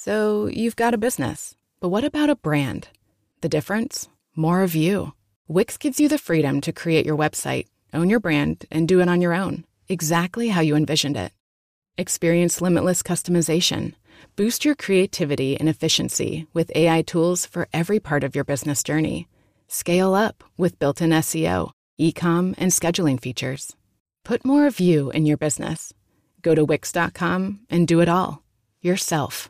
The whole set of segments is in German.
So you've got a business, but what about a brand? The difference? More of you. Wix gives you the freedom to create your website, own your brand, and do it on your own, exactly how you envisioned it. Experience limitless customization. Boost your creativity and efficiency with AI tools for every part of your business journey. Scale up with built-in SEO, e-com, and scheduling features. Put more of you in your business. Go to Wix.com and do it all. Yourself.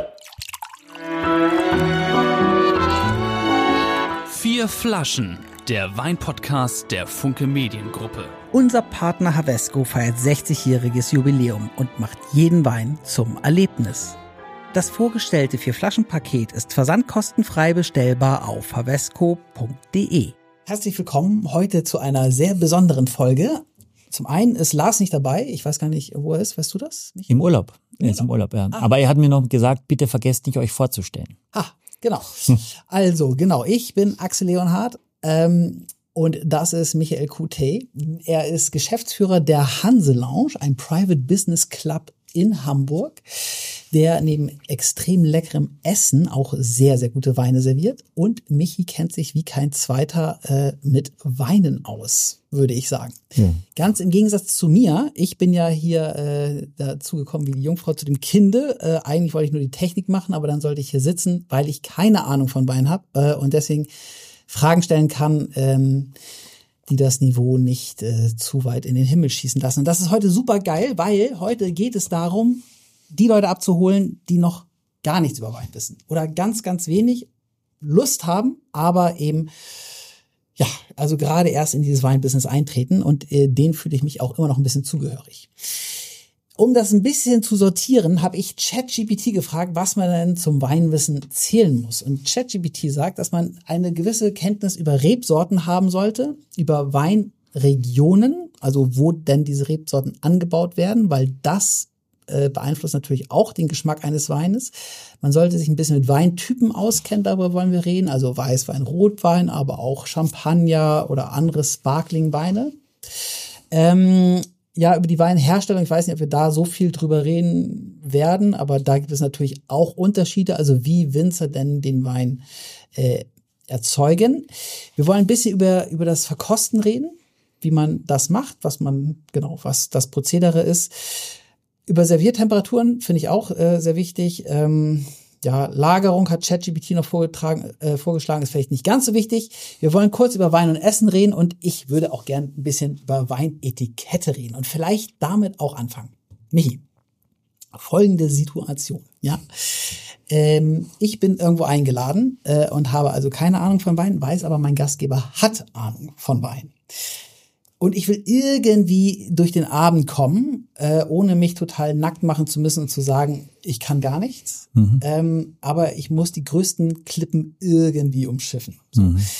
4 Flaschen, der Weinpodcast der Funke Mediengruppe. Unser Partner Havesco feiert 60-jähriges Jubiläum und macht jeden Wein zum Erlebnis. Das vorgestellte 4-Flaschen-Paket ist versandkostenfrei bestellbar auf havesco.de. Herzlich willkommen heute zu einer sehr besonderen Folge. Zum einen ist Lars nicht dabei. Ich weiß gar nicht, wo er ist. Weißt du das? Nicht? Im Urlaub. Er ist im Urlaub, ja. Aber er hat mir noch gesagt, bitte vergesst nicht, euch vorzustellen. Genau. Also, genau. Ich bin Axel Leonhardt und das ist Michael Coutet. Er ist Geschäftsführer der Hanse Lounge, ein Private Business Club in Hamburg, der neben extrem leckerem Essen auch sehr, sehr gute Weine serviert. Und Michi kennt sich wie kein Zweiter mit Weinen aus, würde ich sagen. Ja. Ganz im Gegensatz zu mir. Ich bin ja hier dazu gekommen wie die Jungfrau zu dem Kinde. Eigentlich wollte ich nur die Technik machen, aber dann sollte ich hier sitzen, weil ich keine Ahnung von Wein habe und deswegen Fragen stellen kann, die das Niveau nicht zu weit in den Himmel schießen lassen. Und das ist heute super geil, weil heute geht es darum, die Leute abzuholen, die noch gar nichts über Wein wissen oder ganz, ganz wenig Lust haben, aber eben, ja, also gerade erst in dieses Weinbusiness eintreten und denen fühle ich mich auch immer noch ein bisschen zugehörig. Um das ein bisschen zu sortieren, habe ich ChatGPT gefragt, was man denn zum Weinwissen zählen muss. Und ChatGPT sagt, dass man eine gewisse Kenntnis über Rebsorten haben sollte, über Weinregionen, also wo denn diese Rebsorten angebaut werden, weil das beeinflusst natürlich auch den Geschmack eines Weines. Man sollte sich ein bisschen mit Weintypen auskennen, darüber wollen wir reden, also Weißwein, Rotwein, aber auch Champagner oder andere Sparkling-Weine. Ja, über die Weinherstellung, ich weiß nicht, ob wir da so viel drüber reden werden, aber da gibt es natürlich auch Unterschiede, also wie Winzer denn den Wein erzeugen. Wir wollen ein bisschen über das Verkosten reden, wie man das macht, was das Prozedere ist. Über Serviertemperaturen finde ich auch sehr wichtig. Lagerung hat ChatGPT noch vorgeschlagen, ist vielleicht nicht ganz so wichtig. Wir wollen kurz über Wein und Essen reden und ich würde auch gern ein bisschen über Weinetikette reden und vielleicht damit auch anfangen. Michi, folgende Situation, ja. Ich bin irgendwo eingeladen und habe also keine Ahnung von Wein, weiß aber, mein Gastgeber hat Ahnung von Wein. Und ich will irgendwie durch den Abend kommen, ohne mich total nackt machen zu müssen und zu sagen, ich kann gar nichts. Aber ich muss die größten Klippen irgendwie umschiffen. So.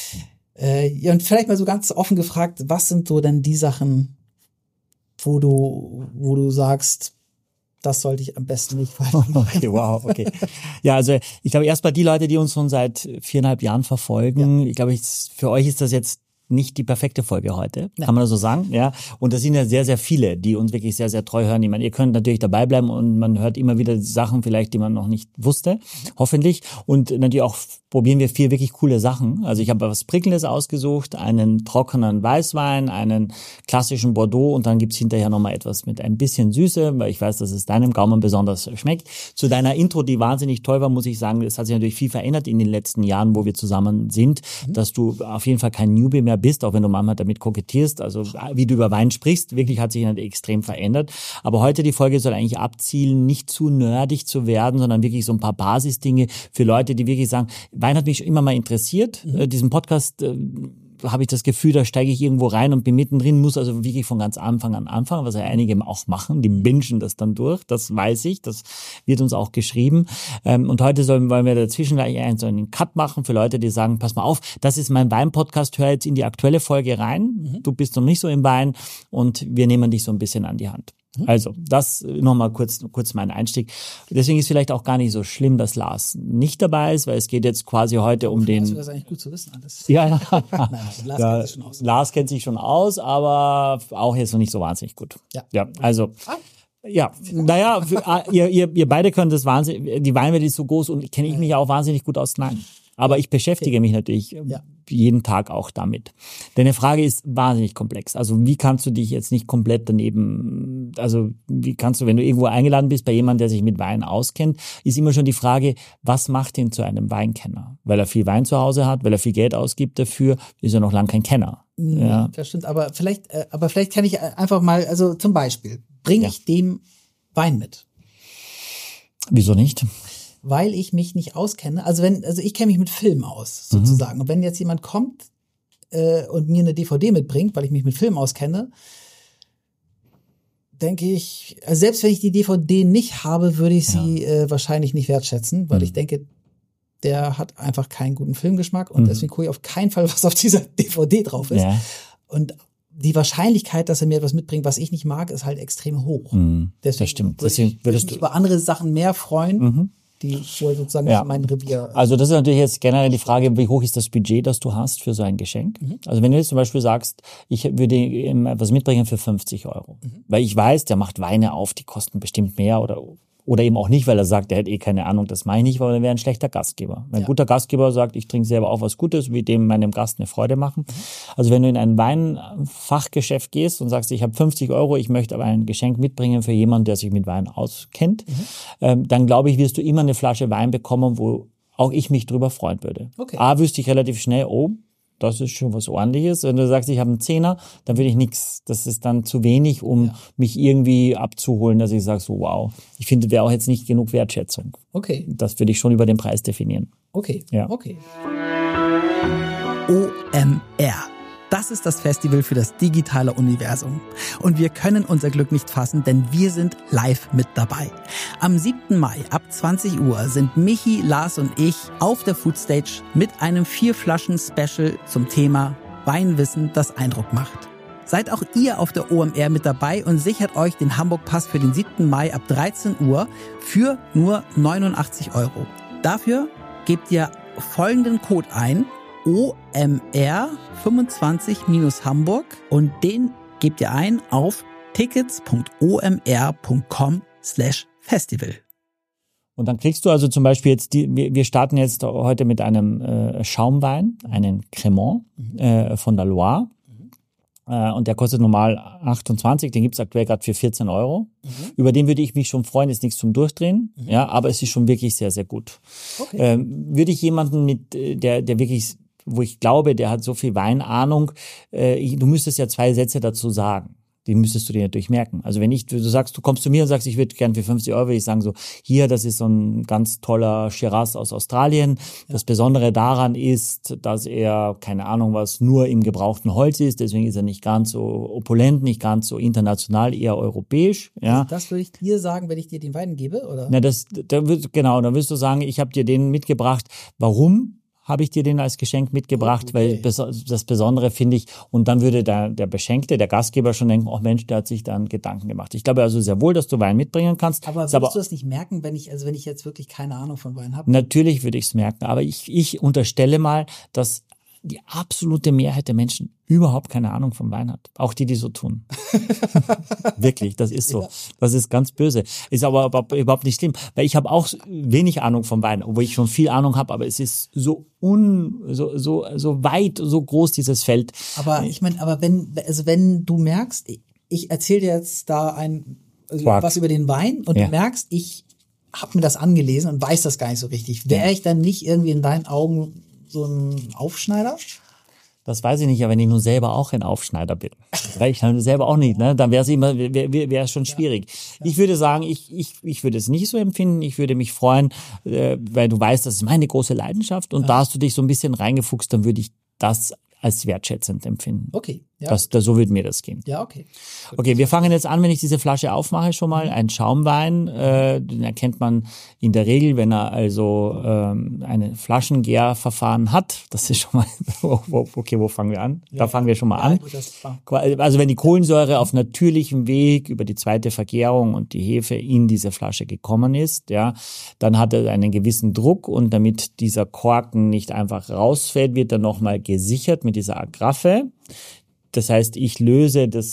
Und vielleicht mal so ganz offen gefragt, was sind so denn die Sachen, wo du sagst, das sollte ich am besten nicht falsch machen. Okay, wow, okay. Ja, also ich glaube erstmal die Leute, die uns schon seit 4,5 Jahren verfolgen, ja. Ich glaube, für euch ist das jetzt nicht die perfekte Folge heute, kann man das so sagen, ja. Und das sind ja sehr, sehr viele, die uns wirklich sehr, sehr treu hören. Ich meine, ihr könnt natürlich dabei bleiben und man hört immer wieder Sachen vielleicht, die man noch nicht wusste, hoffentlich. Und natürlich auch probieren wir 4 wirklich coole Sachen. Also ich habe was Prickelndes ausgesucht, einen trockenen Weißwein, einen klassischen Bordeaux und dann gibt's hinterher nochmal etwas mit ein bisschen Süße, weil ich weiß, dass es deinem Gaumen besonders schmeckt. Zu deiner Intro, die wahnsinnig toll war, muss ich sagen, es hat sich natürlich viel verändert in den letzten Jahren, wo wir zusammen sind, dass du auf jeden Fall kein Newbie mehr bist, auch wenn du manchmal damit kokettierst, also wie du über Wein sprichst, wirklich hat sich extrem verändert. Aber heute die Folge soll eigentlich abzielen, nicht zu nerdig zu werden, sondern wirklich so ein paar Basisdinge für Leute, die wirklich sagen, Wein hat mich immer mal interessiert. Diesen Podcast habe ich das Gefühl, da steige ich irgendwo rein und bin mittendrin, muss also wirklich von ganz Anfang an anfangen, was ja einige auch machen, die bingen das dann durch, das weiß ich, das wird uns auch geschrieben. Und heute wollen wir dazwischen gleich so einen Cut machen für Leute, die sagen, pass mal auf, das ist mein Wein-Podcast, hör jetzt in die aktuelle Folge rein, du bist noch nicht so im Wein und wir nehmen dich so ein bisschen an die Hand. Also, das nochmal kurz mein Einstieg. Deswegen ist vielleicht auch gar nicht so schlimm, dass Lars nicht dabei ist, weil es geht jetzt quasi heute um den... Das ist eigentlich gut zu wissen alles. Ja. Lars kennt sich schon aus. Lars kennt sich schon aus, aber auch jetzt noch nicht so wahnsinnig gut. Ja, also... Ja, naja, ihr beide könnt das wahnsinnig, die Weinwelt ist so groß und kenne ich mich auch wahnsinnig gut aus. Nein. Aber ich beschäftige mich natürlich jeden Tag auch damit. Deine Frage ist wahnsinnig komplex. Also wie kannst du dich jetzt nicht komplett daneben, also wie kannst du, wenn du irgendwo eingeladen bist bei jemandem, der sich mit Wein auskennt, ist immer schon die Frage, was macht ihn zu einem Weinkenner? Weil er viel Wein zu Hause hat, weil er viel Geld ausgibt dafür, ist er noch lange kein Kenner. Ja. Das stimmt, aber vielleicht kann ich einfach mal, also zum Beispiel, bringe ich dem Wein mit? Wieso nicht? Weil ich mich nicht auskenne. Also ich kenne mich mit Film aus, sozusagen. Und wenn jetzt jemand kommt und mir eine DVD mitbringt, weil ich mich mit Film auskenne, denke ich, also selbst wenn ich die DVD nicht habe, würde ich sie wahrscheinlich nicht wertschätzen, weil ich denke, der hat einfach keinen guten Filmgeschmack und deswegen gucke ich auf keinen Fall, was auf dieser DVD drauf ist. Ja. Und die Wahrscheinlichkeit, dass er mir etwas mitbringt, was ich nicht mag, ist halt extrem hoch. Deswegen das stimmt. Deswegen würde ich mich über andere Sachen mehr freuen, die wohl sozusagen mein Revier. Also das ist natürlich jetzt generell die Frage, wie hoch ist das Budget, das du hast für so ein Geschenk? Also wenn du jetzt zum Beispiel sagst, ich würde ihm etwas mitbringen für 50 €, weil ich weiß, der macht Weine auf, die kosten bestimmt mehr oder eben auch nicht, weil er sagt, er hat keine Ahnung, das meine ich nicht, weil er wäre ein schlechter Gastgeber. Ein guter Gastgeber sagt, ich trinke selber auch was Gutes, wie dem meinem Gast eine Freude machen. Also wenn du in ein Weinfachgeschäft gehst und sagst, ich habe 50 €, ich möchte aber ein Geschenk mitbringen für jemanden, der sich mit Wein auskennt, dann glaube ich, wirst du immer eine Flasche Wein bekommen, wo auch ich mich drüber freuen würde. Okay. Wüsste ich relativ schnell, das ist schon was Ordentliches. Wenn du sagst, ich habe einen Zehner, dann will ich nichts. Das ist dann zu wenig, um mich irgendwie abzuholen, dass ich sage, so wow. Ich finde, wäre auch jetzt nicht genug Wertschätzung. Okay. Das würde ich schon über den Preis definieren. Okay. Ja. Okay. OMR. Das ist das Festival für das digitale Universum. Und wir können unser Glück nicht fassen, denn wir sind live mit dabei. Am 7. Mai ab 20 Uhr sind Michi, Lars und ich auf der Foodstage mit einem 4-Flaschen-Special zum Thema Weinwissen, das Eindruck macht. Seid auch ihr auf der OMR mit dabei und sichert euch den Hamburg-Pass für den 7. Mai ab 13 Uhr für nur 89 €. Dafür gebt ihr folgenden Code ein: OMR 25-Hamburg und den gebt ihr ein auf tickets.omr.com/festival. Und dann kriegst du also zum Beispiel jetzt, wir starten jetzt heute mit einem Schaumwein, einen Cremant von der Loire. Und der kostet normal 28, den gibt's aktuell gerade für 14 €. Über den würde ich mich schon freuen, ist nichts zum Durchdrehen, aber es ist schon wirklich sehr, sehr gut. Okay. Würde ich jemanden mit, der wirklich, wo ich glaube, der hat so viel Weinahnung, du müsstest ja 2 Sätze dazu sagen. Die müsstest du dir natürlich merken. Also wenn du sagst, du kommst zu mir und sagst, ich würde gern für 50 €, würde ich sagen so, hier, das ist so ein ganz toller Shiraz aus Australien. Das Besondere daran ist, dass er, keine Ahnung was, nur im gebrauchten Holz ist. Deswegen ist er nicht ganz so opulent, nicht ganz so international, eher europäisch. Ja. Also das würde ich dir sagen, wenn ich dir den Wein gebe, oder? Na, dann wirst du sagen, ich habe dir den mitgebracht. Warum habe ich dir den als Geschenk mitgebracht, weil das Besondere finde ich, und dann würde der Beschenkte, der Gastgeber schon denken, oh Mensch, der hat sich dann Gedanken gemacht. Ich glaube also sehr wohl, dass du Wein mitbringen kannst. Aber würdest du das nicht merken, wenn ich jetzt wirklich keine Ahnung von Wein habe? Natürlich würde ich es merken, aber ich unterstelle mal, dass die absolute Mehrheit der Menschen überhaupt keine Ahnung vom Wein hat. Auch die so tun. Wirklich, das ist so. Ja. Das ist ganz böse. Ist aber überhaupt nicht schlimm, weil ich habe auch wenig Ahnung vom Wein, obwohl ich schon viel Ahnung habe, aber es ist so weit, so groß dieses Feld. Aber ich meine, wenn du merkst, ich erzähle dir jetzt da was über den Wein und du merkst, ich habe mir das angelesen und weiß das gar nicht so richtig. Wäre ich dann nicht irgendwie in deinen Augen so ein Aufschneider? Das weiß ich nicht, aber wenn ich nun selber auch ein Aufschneider bin, weil ich dann selber auch nicht, ne, dann wäre es schon schwierig. Ja. Ich würde sagen, ich würde es nicht so empfinden. Ich würde mich freuen, weil du weißt, das ist meine große Leidenschaft und da hast du dich so ein bisschen reingefuchst, dann würde ich das als wertschätzend empfinden. Okay. Ja. So würde mir das gehen. Ja, okay. Okay, wir fangen jetzt an, wenn ich diese Flasche aufmache schon mal. Ein Schaumwein, den erkennt man in der Regel, wenn er also ein Flaschengärverfahren hat. Das ist schon mal, okay, wo fangen wir an? Ja. Da fangen wir schon mal an. Also wenn die Kohlensäure auf natürlichem Weg über die zweite Vergärung und die Hefe in diese Flasche gekommen ist, ja, dann hat er einen gewissen Druck und damit dieser Korken nicht einfach rausfällt, wird er nochmal gesichert mit dieser Agraffe. Das heißt, ich löse der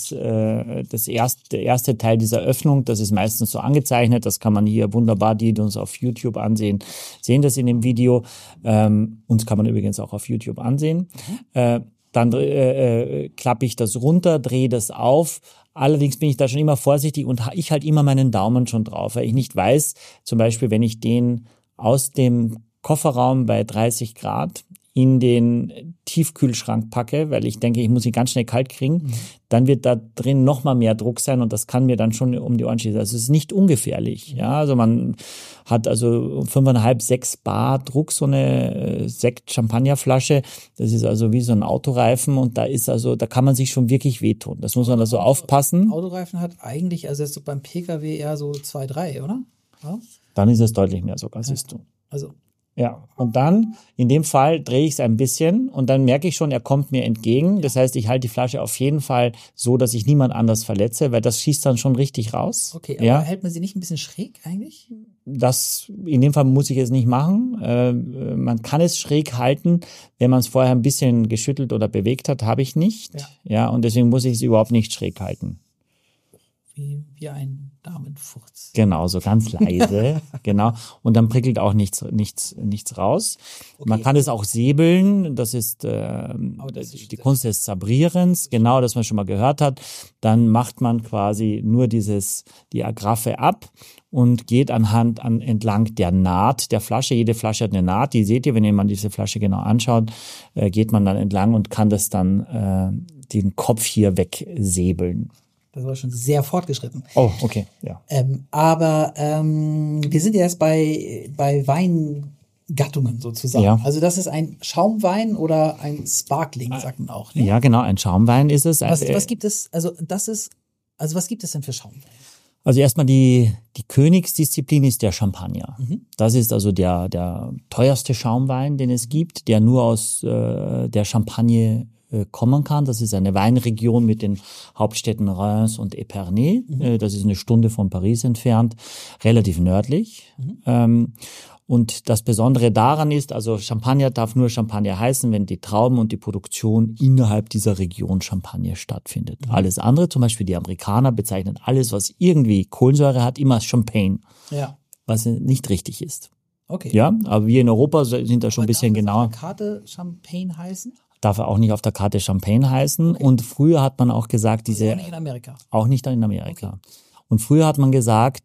erste Teil dieser Öffnung, das ist meistens so angezeichnet, das kann man hier wunderbar, die uns auf YouTube ansehen, sehen das in dem Video. Uns kann man übrigens auch auf YouTube ansehen. Dann klappe ich das runter, drehe das auf. Allerdings bin ich da schon immer vorsichtig und ich halte immer meinen Daumen schon drauf, weil ich nicht weiß, zum Beispiel, wenn ich den aus dem Kofferraum bei 30 Grad in den Tiefkühlschrank packe, weil ich denke, ich muss ihn ganz schnell kalt kriegen, dann wird da drin noch mal mehr Druck sein und das kann mir dann schon um die Ohren schießen. Also es ist nicht ungefährlich. Ja, also man hat also 5,5, 6 Bar Druck, so eine Sekt-Champagnerflasche. Das ist also wie so ein Autoreifen und da kann man sich schon wirklich wehtun. Das muss man also aufpassen. Autoreifen hat eigentlich, also jetzt so beim PKW eher so 2, 3, oder? Ja? Dann ist es deutlich mehr sogar, siehst du. Also ja, und dann, in dem Fall, drehe ich es ein bisschen und dann merke ich schon, er kommt mir entgegen. Das heißt, ich halte die Flasche auf jeden Fall so, dass ich niemand anders verletze, weil das schießt dann schon richtig raus. Okay, aber hält man sie nicht ein bisschen schräg eigentlich? In dem Fall muss ich es nicht machen. Man kann es schräg halten, wenn man es vorher ein bisschen geschüttelt oder bewegt hat, habe ich nicht. Ja, und deswegen muss ich es überhaupt nicht schräg halten. Wie ein Damenfurz. Genau, so ganz leise, genau. Und dann prickelt auch nichts raus. Okay. Man kann es auch säbeln, das ist die Kunst des Sabrierens, genau, das man schon mal gehört hat. Dann macht man quasi nur die Agraffe ab und geht entlang der Naht der Flasche. Jede Flasche hat eine Naht, die seht ihr, wenn ihr mal diese Flasche genau anschaut, geht man dann entlang und kann das dann den Kopf hier wegsäbeln. Das war schon sehr fortgeschritten. Oh, okay, ja. Aber wir sind ja jetzt bei Weingattungen sozusagen. Ja. Also das ist ein Schaumwein oder ein Sparkling, sagt man auch. Ne? Ja, genau, ein Schaumwein ist es. Was gibt es? Was gibt es denn für Schaumwein? Also erstmal die Königsdisziplin ist der Champagner. Das ist also der teuerste Schaumwein, den es gibt, der nur aus der Champagne kommen kann. Das ist eine Weinregion mit den Hauptstädten Reims und Épernay. Das ist eine Stunde von Paris entfernt, relativ nördlich. Und das Besondere daran ist, also Champagner darf nur Champagner heißen, wenn die Trauben und die Produktion innerhalb dieser Region Champagner stattfindet. Alles andere, zum Beispiel die Amerikaner, bezeichnen alles, was irgendwie Kohlensäure hat, immer als Champagne. Ja. Was nicht richtig ist. Okay. Ja, aber wir in Europa sind da schon ein bisschen genauer. Darf auf der Karte Champagne heißen? Darf er auch nicht auf der Karte Champagne heißen. Okay. Und früher hat man auch gesagt, auch nicht in Amerika. Auch nicht in Amerika. Okay. Und früher hat man gesagt,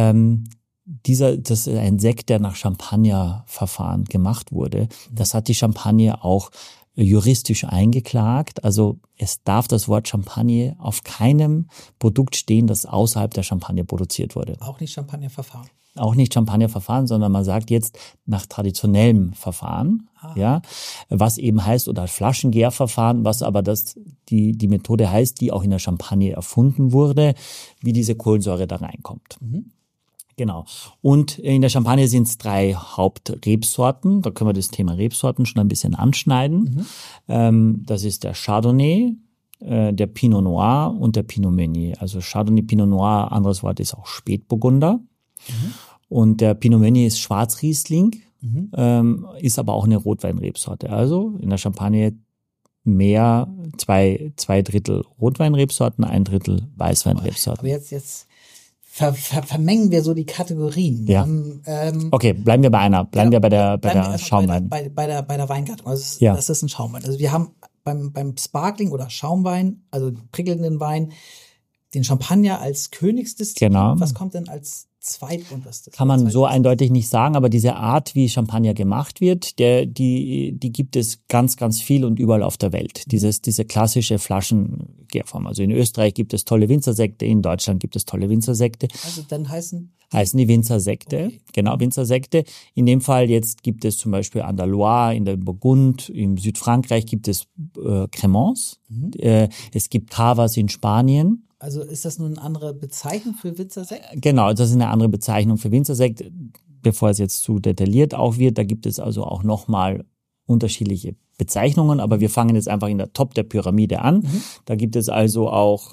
das ist ein Sekt, der nach Champagner-Verfahren gemacht wurde. Das hat die Champagne auch juristisch eingeklagt. Also es darf das Wort Champagne auf keinem Produkt stehen, das außerhalb der Champagne produziert wurde. Auch nicht Champagner-Verfahren. Auch nicht Champagnerverfahren, sondern man sagt jetzt nach traditionellem Verfahren, ja, was eben heißt, oder Flaschengärverfahren, was aber die Methode heißt, die auch in der Champagne erfunden wurde, wie diese Kohlensäure da reinkommt. Genau. Und in der Champagne sind es 3 Hauptrebsorten. Da können wir das Thema Rebsorten schon ein bisschen anschneiden. Das ist der Chardonnay, der Pinot Noir und der Pinot Meunier. Also Chardonnay, Pinot Noir, anderes Wort ist auch Spätburgunder. Und der Pinot Meunier ist Schwarzriesling, ist aber auch eine Rotweinrebsorte. Also in der Champagne mehr 2 Drittel Rotweinrebsorten, 1 Drittel Weißweinrebsorten. Aber jetzt vermengen wir so die Kategorien. Ja. Okay, bleiben wir bei einer. Bleiben wir bei der Schaumwein. Bei der Weingattung. Also ja. Das ist ein Schaumwein. Also wir haben beim Sparkling oder Schaumwein, also prickelnden Wein, den Champagner als Königsdisziplin. Genau. Was kommt denn als Zweitunterstes? Kann man so eindeutig nicht sagen, aber diese Art, wie Champagner gemacht wird, die gibt es ganz, ganz viel und überall auf der Welt. Diese klassische Flaschengärform. Also in Österreich gibt es tolle Winzersekte, in Deutschland gibt es tolle Winzersekte. Also dann heißen die Winzersekte, okay. Genau, Winzersekte. In dem Fall jetzt gibt es zum Beispiel an der Loire, in der Burgund, im Südfrankreich gibt es Crémence. Es gibt Cavas in Spanien. Also ist das nur eine andere Bezeichnung für Winzersekt? Genau, das ist eine andere Bezeichnung für Winzersekt, bevor es jetzt zu detailliert auch wird. Da gibt es also auch nochmal unterschiedliche Bezeichnungen, aber wir fangen jetzt einfach in der Top der Pyramide an. Da gibt es also auch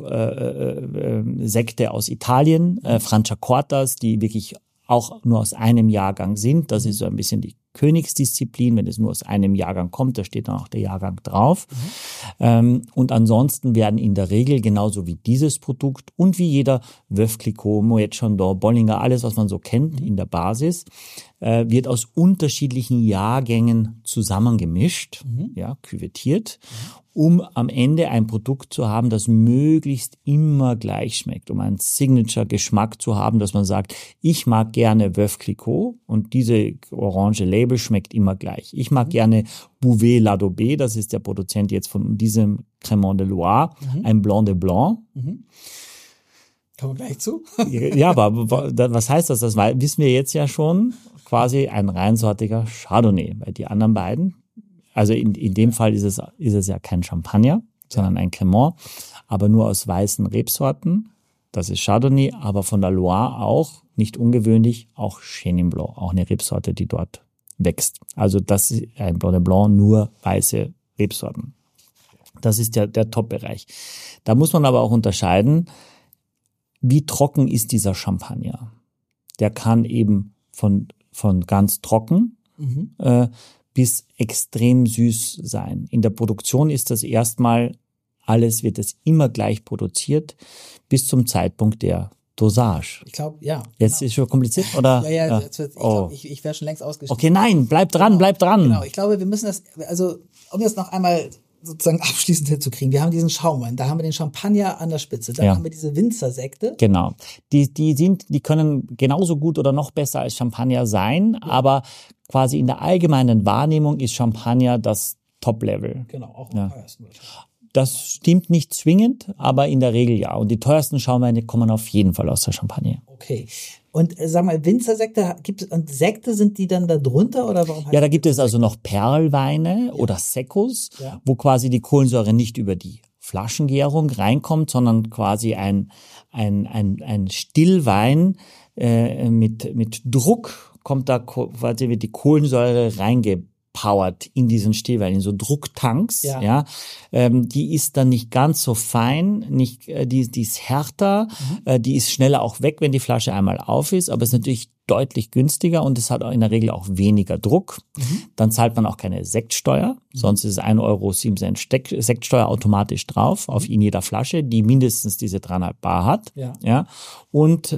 Sekte aus Italien, Franciacortas, die wirklich auch nur aus einem Jahrgang sind. Das ist so ein bisschen die Königsdisziplin, wenn es nur aus einem Jahrgang kommt, da steht dann auch der Jahrgang drauf. Und ansonsten werden in der Regel genauso wie dieses Produkt und wie jeder Veuve Clicquot, Moet Chandon, Bollinger, alles, was man so kennt in der Basis, wird aus unterschiedlichen Jahrgängen zusammengemischt, ja, küvettiert, um am Ende ein Produkt zu haben, das möglichst immer gleich schmeckt, um einen Signature-Geschmack zu haben, dass man sagt, ich mag gerne Veuve Clicquot und diese orange Label schmeckt immer gleich. Ich mag gerne Bouvet Ladobé, das ist der Produzent jetzt von diesem Cremant de Loire, ein Blanc de Blanc. Kommen wir gleich zu. Ja, aber was heißt das? Das wissen wir jetzt ja schon. Quasi ein reinsortiger Chardonnay. Weil die anderen beiden, also in dem Fall ist es ja kein Champagner, sondern ein Cremant, aber nur aus weißen Rebsorten. Das ist Chardonnay, aber von der Loire auch, nicht ungewöhnlich, auch Chenin Blanc, auch eine Rebsorte, die dort wächst. Also das ist ein Blanc de Blanc, nur weiße Rebsorten. Das ist der Top-Bereich. Da muss man aber auch unterscheiden, wie trocken ist dieser Champagner? Der kann eben von ganz trocken bis extrem süß sein. In der Produktion ist das erstmal wird es immer gleich produziert bis zum Zeitpunkt der Dosage. Ich glaube, ja. Jetzt ist schon kompliziert, oder? Ja. Ich wäre schon längst ausgestiegen. Okay, nein, bleib dran. Genau, ich glaube, wir müssen das, also um jetzt noch einmal sozusagen abschließend hinzukriegen. Wir haben diesen Schaumwein, da haben wir den Champagner an der Spitze, dann haben wir diese Winzersekte. Genau. Die können genauso gut oder noch besser als Champagner sein, aber quasi in der allgemeinen Wahrnehmung ist Champagner das Top-Level. Genau, auch am teuersten. Das stimmt nicht zwingend, aber in der Regel ja. Und die teuersten Schaumweine kommen auf jeden Fall aus der Champagne. Okay. Und sag mal, Winzersekte und Sekte, sind die dann da drunter oder warum? Ja, da gibt es also noch Perlweine oder Seccos, wo quasi die Kohlensäure nicht über die Flaschengärung reinkommt, sondern quasi ein Stillwein mit Druck kommt da quasi, wird die Kohlensäure reingepowert in diesen Stillwein, in so Drucktanks, die ist dann nicht ganz so fein, die ist härter, die ist schneller auch weg, wenn die Flasche einmal auf ist, aber es ist natürlich deutlich günstiger und es hat auch in der Regel auch weniger Druck. Dann zahlt man auch keine Sektsteuer, sonst ist es 1,07 € Sektsteuer automatisch drauf, auf in jeder Flasche, die mindestens diese 3,5 Bar hat. Ja. Und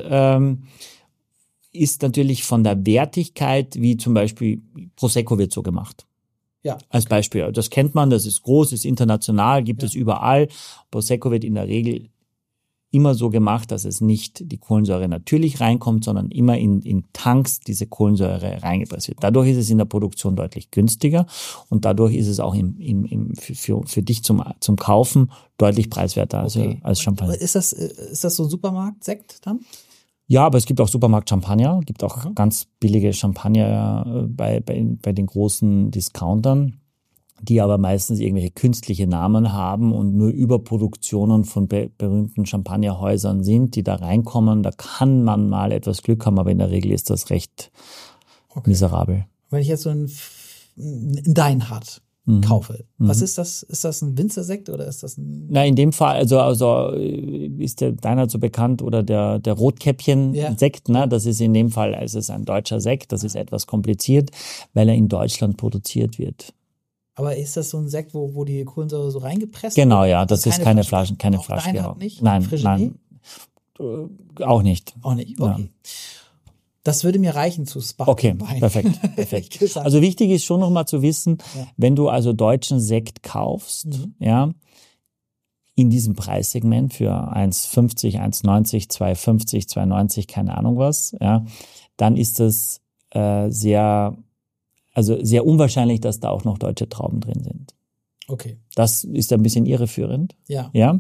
ist natürlich von der Wertigkeit, wie zum Beispiel Prosecco wird so gemacht. Ja. Als Beispiel. Das kennt man, das ist groß, ist international, gibt es überall. Prosecco wird in der Regel immer so gemacht, dass es nicht die Kohlensäure natürlich reinkommt, sondern immer in Tanks diese Kohlensäure reingepresst wird. Dadurch ist es in der Produktion deutlich günstiger und dadurch ist es auch für dich zum Kaufen deutlich preiswerter als Champagner. Ist das so ein Supermarktsekt dann? Ja, aber es gibt auch Supermarkt-Champagner, gibt auch ganz billige Champagner bei den großen Discountern, die aber meistens irgendwelche künstliche Namen haben und nur Überproduktionen von berühmten Champagnerhäusern sind, die da reinkommen. Da kann man mal etwas Glück haben, aber in der Regel ist das recht miserabel. Wenn ich jetzt so ein Deinhardt kaufe. Was ist das? Ist das ein Winzersekt oder ist das ein... Na, in dem Fall, also ist der Deinhardt so bekannt oder der Rotkäppchen-Sekt, ne? Das ist in dem Fall, es ist ein deutscher Sekt, das ist etwas kompliziert, weil er in Deutschland produziert wird. Aber ist das so ein Sekt, wo die Kohlensäure so reingepresst wird? Genau, wird? ja, das ist keine Flasche. Deinhardt nicht? Nein, auch nicht. Auch nicht, okay. Ja. Das würde mir reichen zu Sparkling. Okay, perfekt. Also wichtig ist schon noch mal zu wissen, wenn du also deutschen Sekt kaufst, in diesem Preissegment für 1,50, 1,90, 2,50, 2,90, keine Ahnung was, dann ist es sehr unwahrscheinlich, dass da auch noch deutsche Trauben drin sind. Okay. Das ist ein bisschen irreführend. Ja.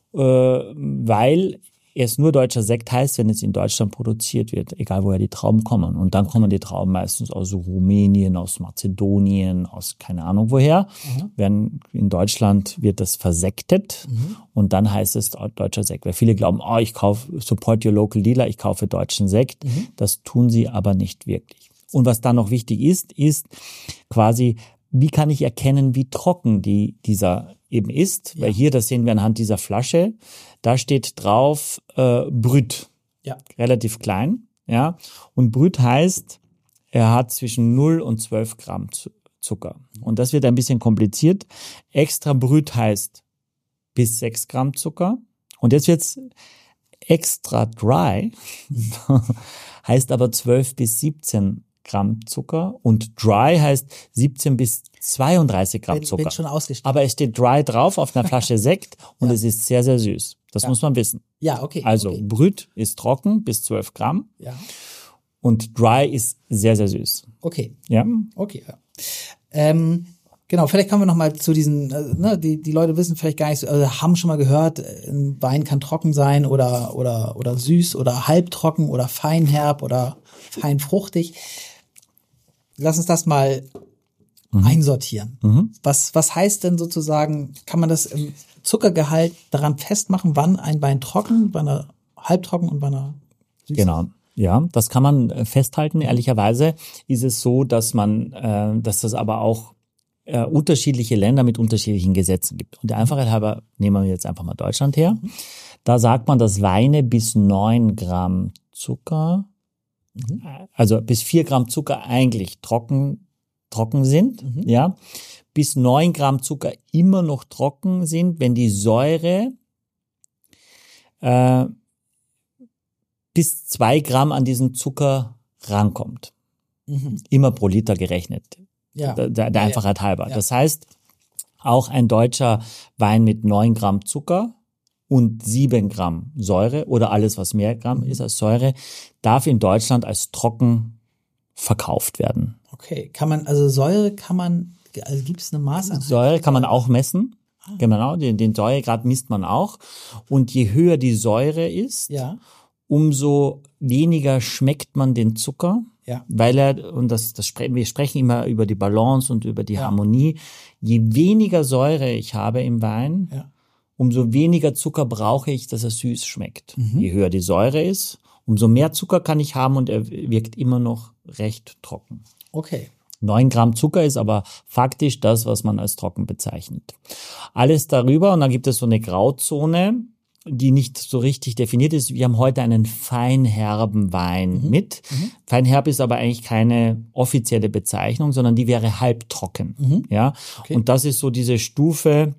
Weil es nur deutscher Sekt heißt, wenn es in Deutschland produziert wird, egal woher die Trauben kommen. Und dann kommen die Trauben meistens aus Rumänien, aus Mazedonien, aus keine Ahnung woher. In Deutschland wird das versektet und dann heißt es deutscher Sekt. Weil viele glauben, ich support your local dealer, ich kaufe deutschen Sekt. Das tun sie aber nicht wirklich. Und was da noch wichtig ist quasi, wie kann ich erkennen, wie trocken dieser eben ist? Weil hier, das sehen wir anhand dieser Flasche, da steht drauf Brut, relativ klein, und Brut heißt, er hat zwischen 0 und 12 Gramm Zucker. Und das wird ein bisschen kompliziert. Extra Brüt heißt bis 6 Gramm Zucker. Und jetzt wird's extra dry, heißt aber 12 bis 17 Gramm Zucker. Und dry heißt 17 bis 32 Gramm Zucker. Bin schon ausgestiegen. Aber es steht dry drauf auf einer Flasche Sekt und es ist sehr, sehr süß. Das muss man wissen. Ja, okay. Also okay. Brüt ist trocken bis 12 Gramm. Ja. Und dry ist sehr, sehr süß. Okay. Ja. Okay. Ja. Genau, vielleicht kommen wir noch mal zu diesen, die Leute wissen vielleicht gar nicht, haben schon mal gehört, ein Wein kann trocken sein oder süß oder halbtrocken oder feinherb oder feinfruchtig. Lass uns das mal einsortieren. Was heißt denn sozusagen, kann man das im Zuckergehalt daran festmachen, wann ein Wein trocken, wann er halbtrocken und wann er süß ist? Genau. Ja, das kann man festhalten. Ehrlicherweise ist es so, dass dass das aber auch unterschiedliche Länder mit unterschiedlichen Gesetzen gibt. Und der Einfachheit halber nehmen wir jetzt einfach mal Deutschland her. Da sagt man, dass Weine bis 9 Gramm Zucker, also bis 4 Gramm Zucker eigentlich trocken sind, ja, bis 9 Gramm Zucker immer noch trocken sind, wenn die Säure bis 2 Gramm an diesen Zucker rankommt. Immer pro Liter gerechnet. Ja. Der Einfachheit halber. Ja. Das heißt, auch ein deutscher Wein mit 9 Gramm Zucker und 7 Gramm Säure oder alles, was mehr Gramm ist als Säure, darf in Deutschland als trocken verkauft werden. Okay. Gibt es eine Maßeinheit? Säure kann man auch messen. Genau, den Säuregrad misst man auch. Und je höher die Säure ist, umso weniger schmeckt man den Zucker. Ja. Weil wir sprechen immer über die Balance und über die Harmonie. Je weniger Säure ich habe im Wein, umso weniger Zucker brauche ich, dass er süß schmeckt. Je höher die Säure ist, umso mehr Zucker kann ich haben und er wirkt immer noch recht trocken. Okay. 9 Gramm Zucker ist aber faktisch das, was man als trocken bezeichnet. Alles darüber, und dann gibt es so eine Grauzone, die nicht so richtig definiert ist. Wir haben heute einen feinherben Wein mit. Feinherb ist aber eigentlich keine offizielle Bezeichnung, sondern die wäre halbtrocken. Ja, okay. Und das ist so diese Stufe,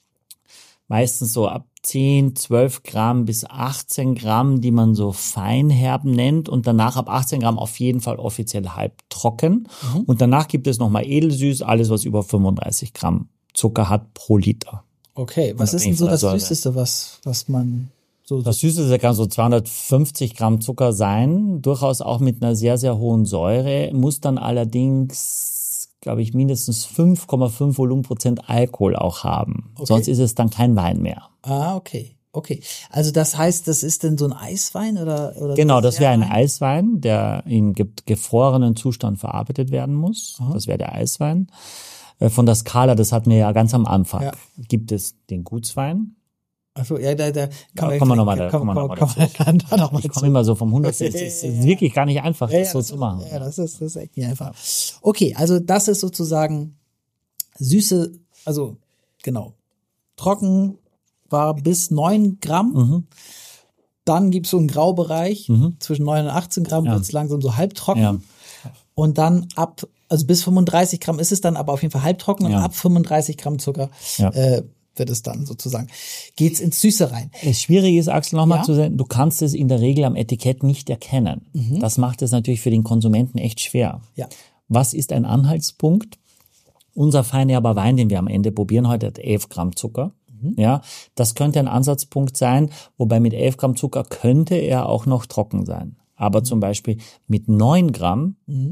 meistens so ab 10, 12 Gramm bis 18 Gramm, die man so feinherb nennt, und danach ab 18 Gramm auf jeden Fall offiziell halbtrocken. Und danach gibt es nochmal edelsüß, alles was über 35 Gramm Zucker hat pro Liter. Okay, was ist denn so das Süßeste, was man so... Das Süßeste kann so 250 Gramm Zucker sein, durchaus auch mit einer sehr, sehr hohen Säure, muss dann allerdings, glaube ich, mindestens 5,5 Volumenprozent Alkohol auch haben. Okay. Sonst ist es dann kein Wein mehr. Ah, okay. Okay. Also das heißt, das ist denn so ein Eiswein oder Genau, das wäre ein Eiswein, der in gefrorenen Zustand verarbeitet werden muss. Aha. Das wäre der Eiswein. Von der Skala, das hatten wir ja ganz am Anfang, gibt es den Gutswein. Achso, ja, kommen wir nochmal dazu. Ich komme immer so vom 100. Es ist wirklich gar nicht einfach, das so zu machen. Ja, das ist echt nicht einfach. Okay, also das ist sozusagen süße, also genau, trocken war bis 9 Gramm. Dann gibt's so einen Graubereich, zwischen 9 und 18 Gramm wird's langsam so halbtrocken. Ja. Und dann also bis 35 Gramm ist es dann aber auf jeden Fall halbtrocken und ab 35 Gramm Zucker wird es dann sozusagen, geht's ins Süße rein. Das Schwierige ist, Axel, nochmal zu sagen, du kannst es in der Regel am Etikett nicht erkennen. Das macht es natürlich für den Konsumenten echt schwer. Ja. Was ist ein Anhaltspunkt? Unser feinherber Wein, den wir am Ende probieren heute, hat 11 Gramm Zucker. Ja, das könnte ein Ansatzpunkt sein, wobei mit 11 Gramm Zucker könnte er auch noch trocken sein. Aber zum Beispiel mit 9 Gramm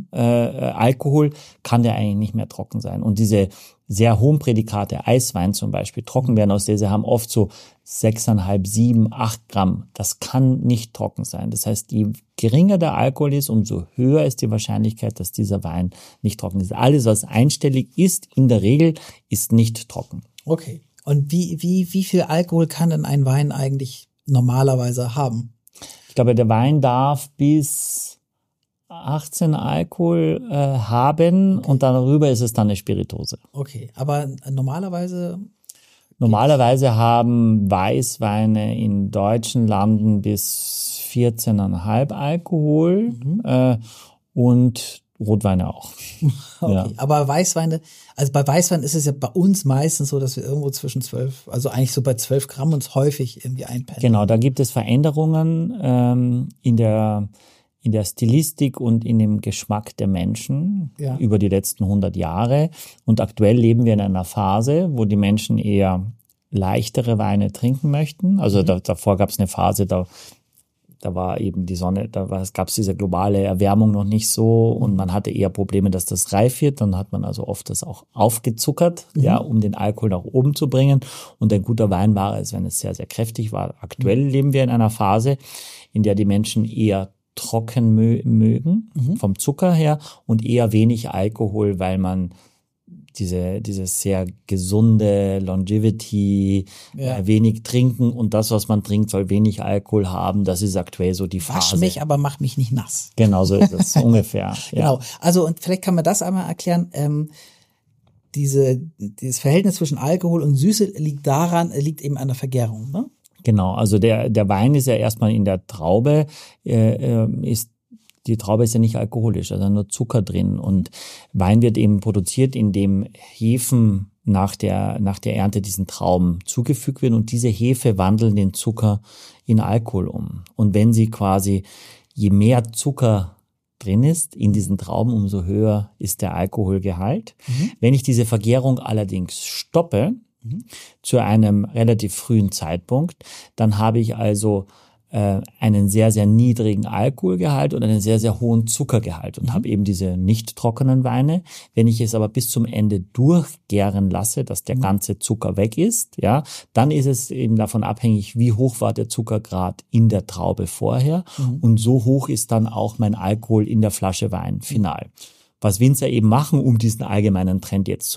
Alkohol kann der eigentlich nicht mehr trocken sein. Und diese sehr hohen Prädikate, Eiswein zum Beispiel, trocken werden aus der, haben oft so 6,5, 7, 8 Gramm. Das kann nicht trocken sein. Das heißt, je geringer der Alkohol ist, umso höher ist die Wahrscheinlichkeit, dass dieser Wein nicht trocken ist. Alles, was einstellig ist, in der Regel, ist nicht trocken. Okay. Und wie viel Alkohol kann denn ein Wein eigentlich normalerweise haben? Ich glaube, der Wein darf bis 18 Alkohol haben und darüber ist es dann eine Spirituose. Okay, aber normalerweise? Normalerweise haben Weißweine in deutschen Landen bis 14,5 Alkohol und Rotweine auch. Okay, Ja. aber Weißweine, also bei Weißwein ist es ja bei uns meistens so, dass wir irgendwo zwischen 12, also eigentlich so bei 12 Gramm uns häufig irgendwie einpendeln. Genau, da gibt es Veränderungen in der Stilistik und in dem Geschmack der Menschen über die letzten 100 Jahre. Und aktuell leben wir in einer Phase, wo die Menschen eher leichtere Weine trinken möchten. Also davor gab es eine Phase, da war eben die Sonne, gab es diese globale Erwärmung noch nicht so und man hatte eher Probleme, dass das reif wird. Dann hat man also oft das auch aufgezuckert, um den Alkohol nach oben zu bringen. Und ein guter Wein war es, wenn es sehr, sehr kräftig war. Aktuell leben wir in einer Phase, in der die Menschen eher trocken mögen, vom Zucker her, und eher wenig Alkohol, weil man diese sehr gesunde Longevity, wenig trinken und das, was man trinkt, soll wenig Alkohol haben. Das ist aktuell so die Phase. Wasch mich, aber mach mich nicht nass. Genau, so ist es ungefähr. Genau. Also, und vielleicht kann man das einmal erklären. Dieses Verhältnis zwischen Alkohol und Süße liegt eben an der Vergärung, ne? Genau. Also der Wein ist ja erstmal in der Traube, die Traube ist ja nicht alkoholisch, also nur Zucker drin. Und Wein wird eben produziert, indem Hefen nach der Ernte diesen Trauben zugefügt werden. Und diese Hefe wandeln den Zucker in Alkohol um. Und wenn sie quasi, je mehr Zucker drin ist in diesen Trauben, umso höher ist der Alkoholgehalt. Wenn ich diese Vergärung allerdings stoppe, zu einem relativ frühen Zeitpunkt, dann habe ich also einen sehr, sehr niedrigen Alkoholgehalt und einen sehr, sehr hohen Zuckergehalt und habe eben diese nicht trockenen Weine. Wenn ich es aber bis zum Ende durchgären lasse, dass der ganze Zucker weg ist, dann ist es eben davon abhängig, wie hoch war der Zuckergrad in der Traube vorher und so hoch ist dann auch mein Alkohol in der Flasche Wein final. Was Winzer eben machen, um diesen allgemeinen Trend jetzt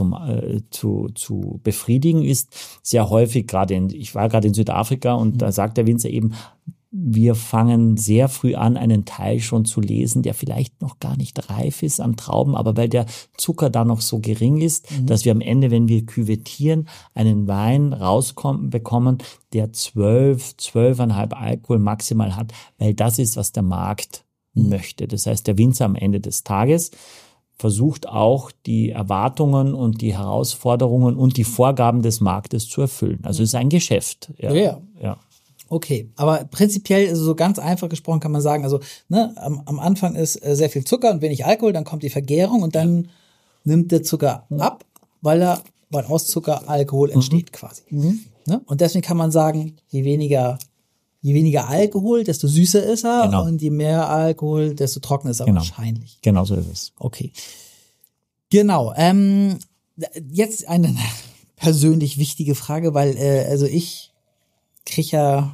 zu befriedigen, ist sehr häufig, ich war gerade in Südafrika und da sagt der Winzer eben, wir fangen sehr früh an, einen Teil schon zu lesen, der vielleicht noch gar nicht reif ist an Trauben, aber weil der Zucker da noch so gering ist, dass wir am Ende, wenn wir küvettieren, einen Wein bekommen, der 12,5 Alkohol maximal hat, weil das ist, was der Markt möchte. Das heißt, der Winzer am Ende des Tages versucht auch, die Erwartungen und die Herausforderungen und die Vorgaben des Marktes zu erfüllen. Also es ist ein Geschäft. Ja. Okay, aber prinzipiell, also so ganz einfach gesprochen kann man sagen, also am Anfang ist sehr viel Zucker und wenig Alkohol, dann kommt die Vergärung und dann nimmt der Zucker ab, weil aus Zucker Alkohol entsteht quasi. Ne? Und deswegen kann man sagen, je weniger Alkohol, desto süßer ist er, genau. Und je mehr Alkohol, desto trockener ist er wahrscheinlich. Genau so ist es. Okay. Genau. Jetzt eine persönlich wichtige Frage, weil also ich kriege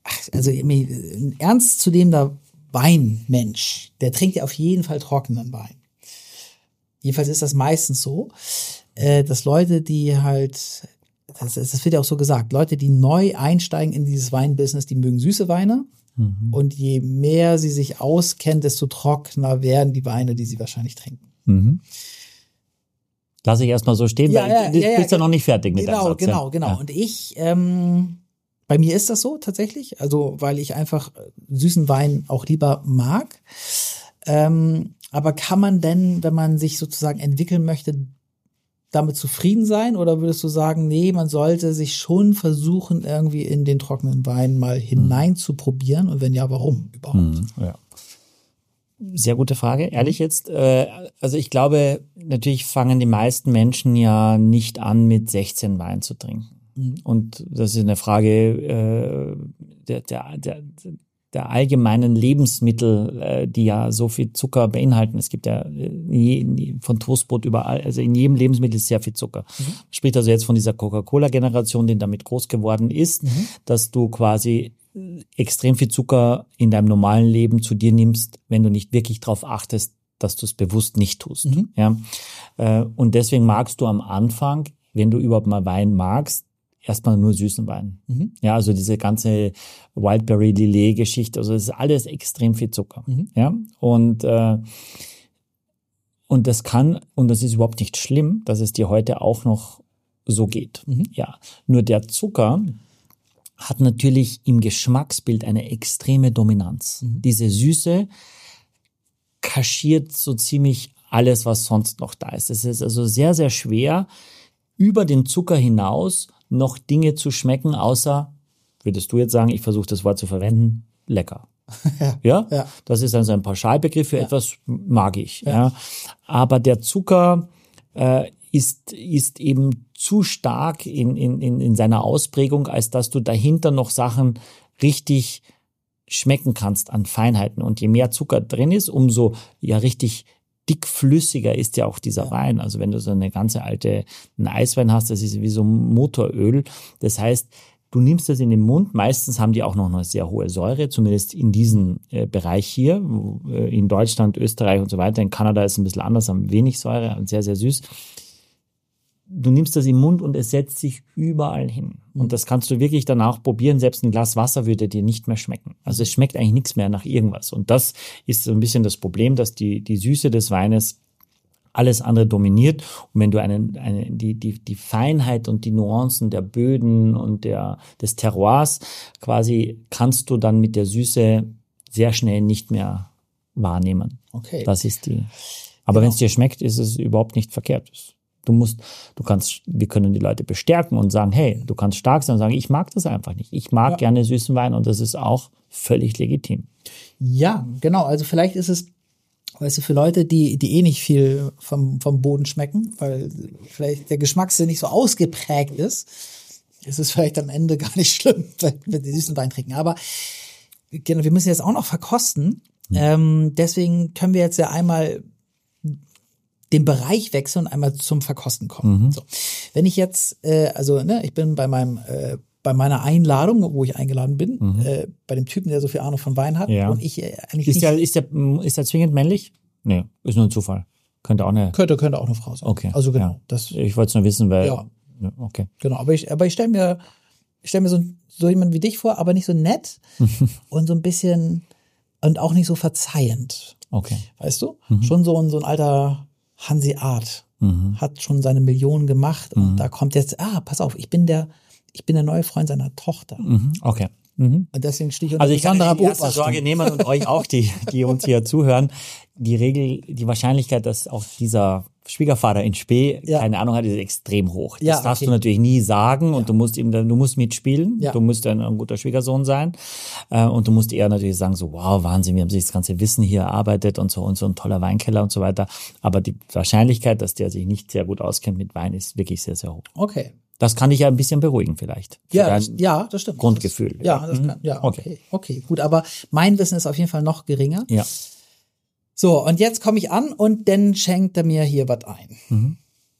ein ernstzunehmender Weinmensch, der trinkt ja auf jeden Fall trockenen Wein. Jedenfalls ist das meistens so, dass Leute, die halt, das wird ja auch so gesagt, Leute, die neu einsteigen in dieses Weinbusiness, die mögen süße Weine. Und je mehr sie sich auskennen, desto trockener werden die Weine, die sie wahrscheinlich trinken. Lass ich erstmal so stehen, weil du bist ja noch nicht fertig mit deinem Satz. Genau. Ja. Und ich, bei mir ist das so tatsächlich, also weil ich einfach süßen Wein auch lieber mag. Aber kann man denn, wenn man sich sozusagen entwickeln möchte, damit zufrieden sein? Oder würdest du sagen, nee, man sollte sich schon versuchen, irgendwie in den trockenen Wein mal hinein zu probieren? Und wenn ja, warum überhaupt? Ja. Sehr gute Frage, ehrlich jetzt. Also ich glaube, natürlich fangen die meisten Menschen ja nicht an, mit 16 Wein zu trinken. Und das ist eine Frage der allgemeinen Lebensmittel, die ja so viel Zucker beinhalten. Es gibt ja von Toastbrot überall, also in jedem Lebensmittel ist sehr viel Zucker. Spricht also jetzt von dieser Coca-Cola-Generation, die damit groß geworden ist, dass du quasi extrem viel Zucker in deinem normalen Leben zu dir nimmst, wenn du nicht wirklich darauf achtest, dass du es bewusst nicht tust. Ja? Und deswegen magst du am Anfang, wenn du überhaupt mal Wein magst, erstmal nur süßen Wein. Ja, also diese ganze Wildberry-Lillet-Geschichte, also das ist alles extrem viel Zucker. Ja, und das ist überhaupt nicht schlimm, dass es dir heute auch noch so geht. Ja, nur der Zucker hat natürlich im Geschmacksbild eine extreme Dominanz. Diese Süße kaschiert so ziemlich alles, was sonst noch da ist. Es ist also sehr, sehr schwer, über den Zucker hinaus noch Dinge zu schmecken, außer, würdest du jetzt sagen, ich versuche das Wort zu verwenden, lecker. Ja? Das ist also ein Pauschalbegriff für etwas, mag ich. Ja. Aber der Zucker ist eben zu stark in seiner Ausprägung, als dass du dahinter noch Sachen richtig schmecken kannst an Feinheiten. Und je mehr Zucker drin ist, umso richtig dickflüssiger ist ja auch dieser Wein. Also wenn du so einen Eiswein hast, das ist wie so Motoröl. Das heißt, du nimmst das in den Mund. Meistens haben die auch noch eine sehr hohe Säure, zumindest in diesem Bereich hier. In Deutschland, Österreich und so weiter. In Kanada ist es ein bisschen anders, haben wenig Säure und sehr, sehr süß. Du nimmst das im Mund und es setzt sich überall hin. Und das kannst du wirklich danach probieren. Selbst ein Glas Wasser würde dir nicht mehr schmecken. Also es schmeckt eigentlich nichts mehr nach irgendwas. Und das ist so ein bisschen das Problem, dass die Süße des Weines alles andere dominiert. Und wenn du die Feinheit und die Nuancen der Böden und des Terroirs quasi kannst du dann mit der Süße sehr schnell nicht mehr wahrnehmen. Okay. Das ist aber wenn es dir schmeckt, ist es überhaupt nicht verkehrt. Wir können die Leute bestärken und sagen, hey, du kannst stark sein und sagen, ich mag das einfach nicht. Ich mag gerne süßen Wein und das ist auch völlig legitim. Ja, genau. Also vielleicht ist es, weißt du, für Leute, die nicht viel vom Boden schmecken, weil vielleicht der Geschmackssinn nicht so ausgeprägt ist es vielleicht am Ende gar nicht schlimm, wenn sie süßen Wein trinken. Aber genau, wir müssen jetzt auch noch verkosten. Deswegen können wir jetzt ja einmal den Bereich wechseln und einmal zum Verkosten kommen. So. Wenn ich jetzt, ich bin bei meiner Einladung, wo ich eingeladen bin, bei dem Typen, der so viel Ahnung von Wein hat, und ich eigentlich ist der zwingend männlich? Nee, ist nur ein Zufall. Könnte auch eine Frau sein. Okay. Also genau. Ja. Ich wollte es nur wissen, weil. Ja. Okay. Genau, aber ich stelle mir so jemanden wie dich vor, aber nicht so nett und so ein bisschen und auch nicht so verzeihend. Okay. Weißt du? Schon so ein alter Hanseat hat schon seine Millionen gemacht und da kommt jetzt, pass auf, ich bin der neue Freund seiner Tochter. Okay. Und deswegen stehe ich unter also ich kann die erste Beobachtung. Sorge nehmen und euch auch, die uns hier zuhören. Die Wahrscheinlichkeit, dass auch dieser Schwiegervater in Spee keine Ahnung hat, ist extrem hoch. Das darfst du natürlich nie sagen und du musst mitspielen. Ja. Du musst ein guter Schwiegersohn sein und du musst eher natürlich sagen so, wow, Wahnsinn, wir haben sich das ganze Wissen hier erarbeitet und so ein toller Weinkeller und so weiter. Aber die Wahrscheinlichkeit, dass der sich nicht sehr gut auskennt mit Wein, ist wirklich sehr, sehr hoch. Okay. Das kann dich ja ein bisschen beruhigen vielleicht. Ja, das stimmt. Grundgefühl. Das kann, okay, gut. Aber mein Wissen ist auf jeden Fall noch geringer. Ja. So, und jetzt komme ich an und dann schenkt er mir hier was ein.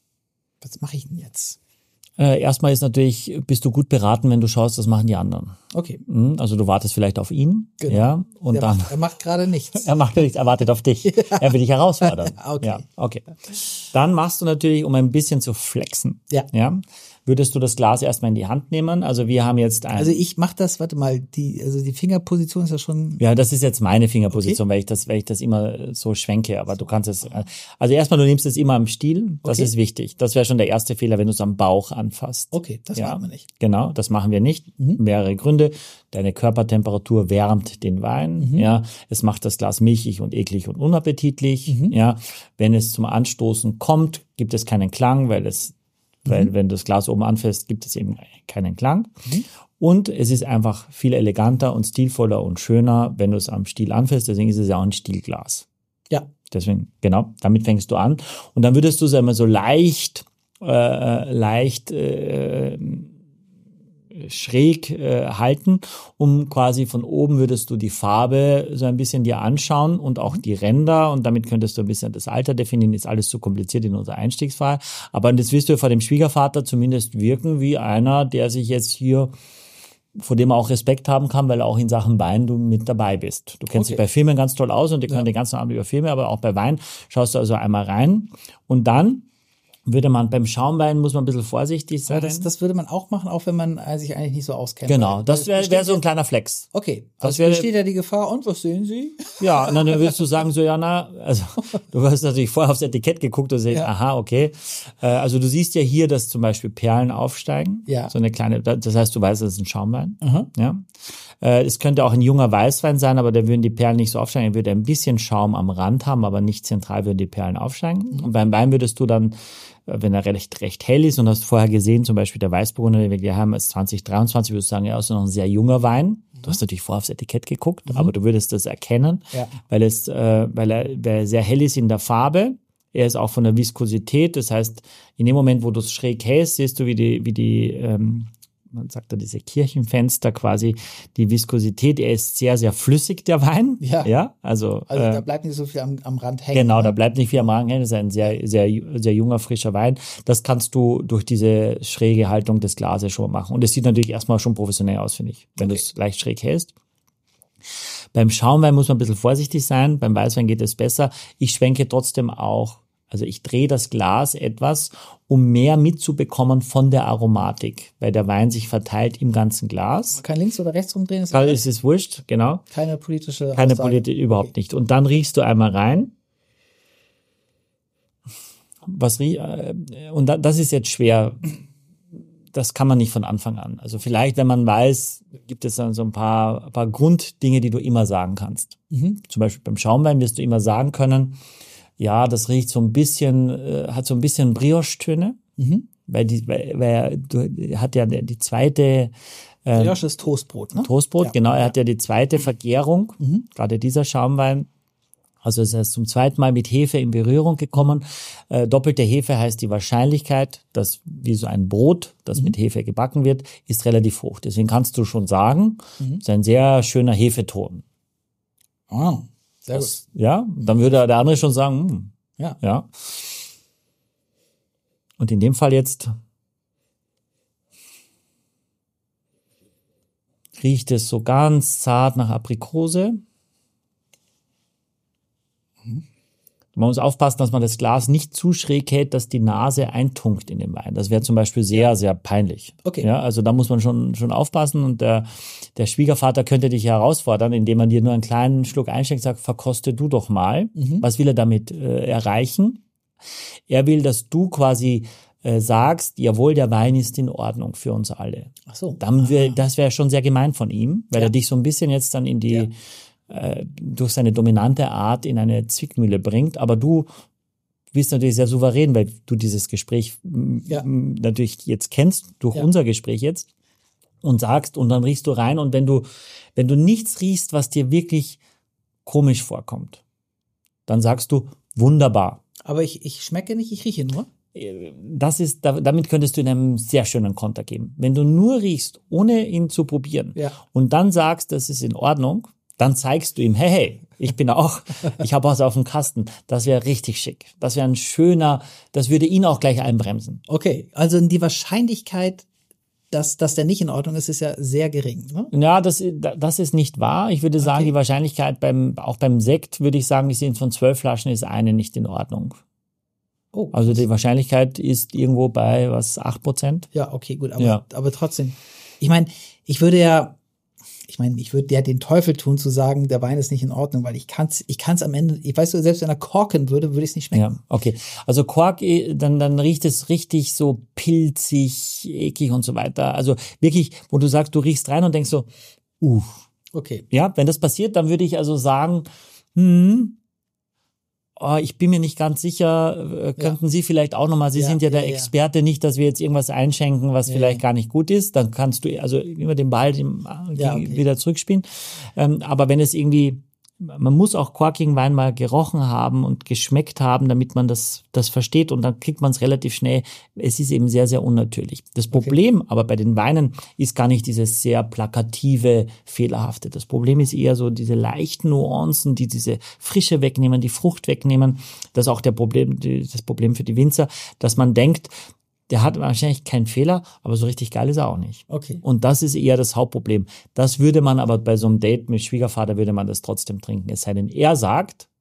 Was mache ich denn jetzt? Erstmal ist natürlich, bist du gut beraten, wenn du schaust, was machen die anderen. Okay. Also du wartest vielleicht auf ihn. Genau. Ja, und er macht gerade nichts. Er macht nichts, er wartet auf dich. Er will dich herausfordern. Okay. Ja, okay. Dann machst du natürlich, um ein bisschen zu flexen. Ja. Würdest du das Glas erstmal in die Hand nehmen? Also wir haben jetzt Also ich mache das, warte mal, die Fingerposition ist ja schon. Ja, das ist jetzt meine Fingerposition, weil ich das immer so schwenke. Aber du kannst es, also erstmal, du nimmst es immer am Stiel. Das ist wichtig. Das wäre schon der erste Fehler, wenn du es am Bauch anfasst. Okay, das machen wir nicht. Genau, das machen wir nicht. Mehrere Gründe. Deine Körpertemperatur wärmt den Wein. Ja, es macht das Glas milchig und eklig und unappetitlich. Ja, wenn es zum Anstoßen kommt, gibt es keinen Klang, weil wenn du das Glas oben anfasst, gibt es eben keinen Klang. Und es ist einfach viel eleganter und stilvoller und schöner, wenn du es am Stiel anfasst. Deswegen ist es ja auch ein Stielglas. Ja. Deswegen, genau, damit fängst du an. Und dann würdest du es einmal so leicht schräg halten, um quasi von oben würdest du die Farbe so ein bisschen dir anschauen und auch die Ränder und damit könntest du ein bisschen das Alter definieren, ist alles zu kompliziert in unserer Einstiegsfrage, aber das wirst du vor dem Schwiegervater zumindest wirken wie einer, der sich jetzt hier, vor dem er auch Respekt haben kann, weil auch in Sachen Wein du mit dabei bist. Du kennst dich bei Filmen ganz toll aus und die können den ganzen Abend über Filme, aber auch bei Wein schaust du also einmal rein und dann würde man beim Schaumwein, muss man ein bisschen vorsichtig sein. Ja, das würde man auch machen, auch wenn man sich eigentlich nicht so auskennt. Genau, das wäre so ein kleiner Flex. Okay, das besteht ja die Gefahr. Und was sehen Sie? Ja, und dann würdest du sagen so, ja, also du hast natürlich vorher aufs Etikett geguckt und sagst, aha, okay. Also du siehst ja hier, dass zum Beispiel Perlen aufsteigen. Ja. So eine kleine, das heißt, du weißt, das ist ein Schaumwein. Ja. Es könnte auch ein junger Weißwein sein, aber da würden die Perlen nicht so aufsteigen. Er würde ein bisschen Schaum am Rand haben, aber nicht zentral würden die Perlen aufsteigen. Und beim Wein würdest du dann, wenn er recht hell ist und hast vorher gesehen, zum Beispiel der Weißburgunder, den wir haben, ist 2023, würdest du sagen, ja, ist noch ein sehr junger Wein. Du hast natürlich vorher aufs Etikett geguckt, aber du würdest das erkennen, weil er sehr hell ist in der Farbe. Er ist auch von der Viskosität, das heißt, in dem Moment, wo du es schräg hältst, siehst du, wie die man sagt da diese Kirchenfenster quasi, die Viskosität, er ist sehr, sehr flüssig, der Wein. Ja, also da bleibt nicht so viel am Rand hängen. Genau, da bleibt nicht viel am Rand hängen, das ist ein sehr, sehr, sehr junger, frischer Wein. Das kannst du durch diese schräge Haltung des Glases schon machen. Und es sieht natürlich erstmal schon professionell aus, finde ich, wenn du es leicht schräg hältst. Beim Schaumwein muss man ein bisschen vorsichtig sein, beim Weißwein geht es besser. Ich schwenke trotzdem auch, also ich drehe das Glas etwas, um mehr mitzubekommen von der Aromatik, weil der Wein sich verteilt im ganzen Glas. Man kann links oder rechts rumdrehen. Es ist wurscht, genau. Keine politische Aussage. Überhaupt nicht. Und dann riechst du einmal rein. Und das ist jetzt schwer. Das kann man nicht von Anfang an. Also vielleicht, wenn man weiß, gibt es dann so ein paar Grunddinge, die du immer sagen kannst. Zum Beispiel beim Schaumwein wirst du immer sagen können, ja, das riecht so ein bisschen, hat so ein bisschen Brioche-Töne, weil er hat ja die zweite Brioche ist Toastbrot, ne? Toastbrot, ja, genau. Er hat ja die zweite Vergärung, gerade dieser Schaumwein. Also es ist zum zweiten Mal mit Hefe in Berührung gekommen. Doppelte Hefe heißt die Wahrscheinlichkeit, dass wie so ein Brot, das mit Hefe gebacken wird, ist relativ hoch. Deswegen kannst du schon sagen, es ist ein sehr schöner Hefeton. Ah. Sehr gut. Ja, dann würde der andere schon sagen, ja. Und in dem Fall jetzt riecht es so ganz zart nach Aprikose. Man muss aufpassen, dass man das Glas nicht zu schräg hält, dass die Nase eintunkt in den Wein. Das wäre zum Beispiel sehr, sehr peinlich. Okay. Ja, also da muss man schon aufpassen und der Schwiegervater könnte dich herausfordern, indem man dir nur einen kleinen Schluck einschenkt, sagt, verkoste du doch mal. Was will er damit erreichen? Er will, dass du quasi sagst, jawohl, der Wein ist in Ordnung für uns alle. Ach so. Das wäre schon sehr gemein von ihm, weil er dich so ein bisschen jetzt dann in die durch seine dominante Art in eine Zwickmühle bringt, aber du bist natürlich sehr souverän, weil du dieses Gespräch natürlich jetzt kennst, durch unser Gespräch jetzt, und sagst, und dann riechst du rein, und wenn du nichts riechst, was dir wirklich komisch vorkommt, dann sagst du, wunderbar. Aber ich schmecke nicht, ich rieche nur. Damit könntest du in einem sehr schönen Konter geben. Wenn du nur riechst, ohne ihn zu probieren, und dann sagst, das ist in Ordnung, dann zeigst du ihm, hey, ich habe was auf dem Kasten. Das wäre richtig schick. Das wäre ein schöner, das würde ihn auch gleich einbremsen. Okay, also die Wahrscheinlichkeit, dass der nicht in Ordnung ist ja sehr gering, ne? Ja, das ist nicht wahr. Ich würde sagen, die Wahrscheinlichkeit auch beim Sekt, würde ich sagen, von 12 Flaschen ist eine nicht in Ordnung. Oh, also die Wahrscheinlichkeit ist irgendwo bei 8%. Ja, okay, gut, aber trotzdem. Ich würde ja den Teufel tun zu sagen, der Wein ist nicht in Ordnung, weil ich kann's am Ende, selbst wenn er korken würde ich es nicht schmecken. Ja, okay. Also Kork, dann riecht es richtig so pilzig, eklig und so weiter. Also wirklich, wo du sagst, du riechst rein und denkst so, Okay. Ja, wenn das passiert, dann würde ich also sagen, ich bin mir nicht ganz sicher, könnten Sie vielleicht auch nochmal, Sie sind ja der Experte, nicht, dass wir jetzt irgendwas einschenken, was vielleicht gar nicht gut ist, dann kannst du also immer den Ball wieder zurückspielen. Aber wenn es irgendwie, man muss auch korkigen Wein mal gerochen haben und geschmeckt haben, damit man das versteht, und dann kriegt man es relativ schnell. Es ist eben sehr, sehr unnatürlich. Das Problem aber bei den Weinen ist gar nicht dieses sehr plakative, fehlerhafte. Das Problem ist eher so diese leichten Nuancen, die diese Frische wegnehmen, die Frucht wegnehmen. Das ist auch das Problem für die Winzer, dass man denkt, der hat wahrscheinlich keinen Fehler, aber so richtig geil ist er auch nicht. Okay. Und das ist eher das Hauptproblem. Das würde man aber bei so einem Date mit Schwiegervater, würde man das trotzdem trinken. Es sei denn, er sagt,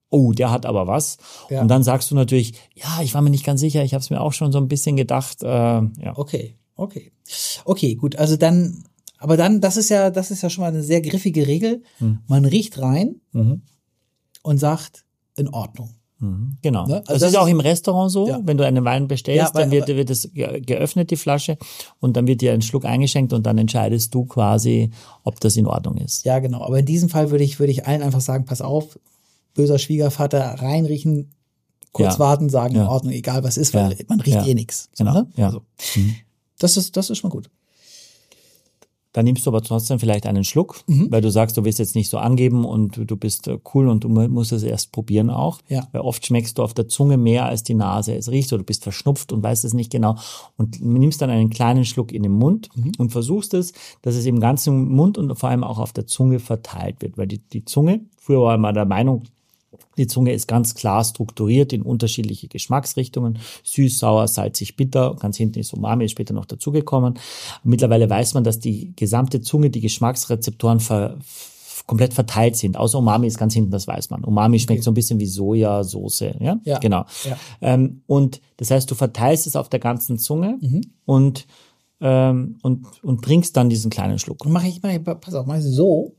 oh, der hat aber was. Ja. Und dann sagst du natürlich, ja, ich war mir nicht ganz sicher, ich habe es mir auch schon so ein bisschen gedacht. Ja. Okay, gut, also dann, aber dann, das ist ja schon mal eine sehr griffige Regel. Man riecht rein und sagt, in Ordnung. Genau. Ne? Also das ist auch im Restaurant so, wenn du einen Wein bestellst, dann wird es geöffnet, die Flasche, und dann wird dir ein Schluck eingeschenkt und dann entscheidest du quasi, ob das in Ordnung ist. Ja, genau. Aber in diesem Fall würde ich allen einfach sagen, pass auf, böser Schwiegervater, reinriechen, kurz warten, sagen, in Ordnung, egal was ist, weil man riecht eh nichts. So, Genau. ne? Ja. Also, das ist schon gut. Dann nimmst du aber trotzdem vielleicht einen Schluck, weil du sagst, du willst jetzt nicht so angeben und du bist cool und du musst es erst probieren auch. Ja. Weil oft schmeckst du auf der Zunge mehr, als die Nase es riecht, oder du bist verschnupft und weißt es nicht genau und nimmst dann einen kleinen Schluck in den Mund und versuchst es, dass es im ganzen Mund und vor allem auch auf der Zunge verteilt wird, weil die Zunge, früher war man der Meinung, die Zunge ist ganz klar strukturiert in unterschiedliche Geschmacksrichtungen. Süß, sauer, salzig, bitter. Ganz hinten ist Umami, ist später noch dazugekommen. Mittlerweile weiß man, dass die gesamte Zunge, die Geschmacksrezeptoren komplett verteilt sind. Außer Umami ist ganz hinten, das weiß man. Umami schmeckt so ein bisschen wie Sojasauce. Ja? Genau. Ja. Und das heißt, du verteilst es auf der ganzen Zunge und trinkst dann diesen kleinen Schluck. Und pass auf, mach ich so.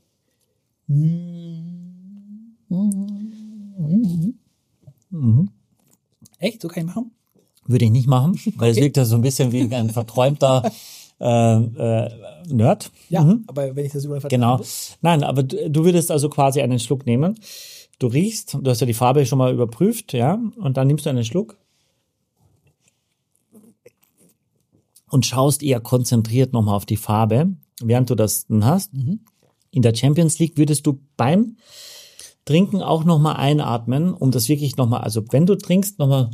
Echt? So kann ich machen? Würde ich nicht machen, weil es wirkt ja so ein bisschen wie ein verträumter Nerd. Ja, aber wenn ich das überall vertraue. Genau. Nein, aber du würdest also quasi einen Schluck nehmen. Du riechst, du hast ja die Farbe schon mal überprüft, ja, und dann nimmst du einen Schluck und schaust eher konzentriert nochmal auf die Farbe, während du das dann hast. In der Champions League würdest du beim Trinken auch nochmal einatmen, um das wirklich nochmal, also wenn du trinkst, nochmal.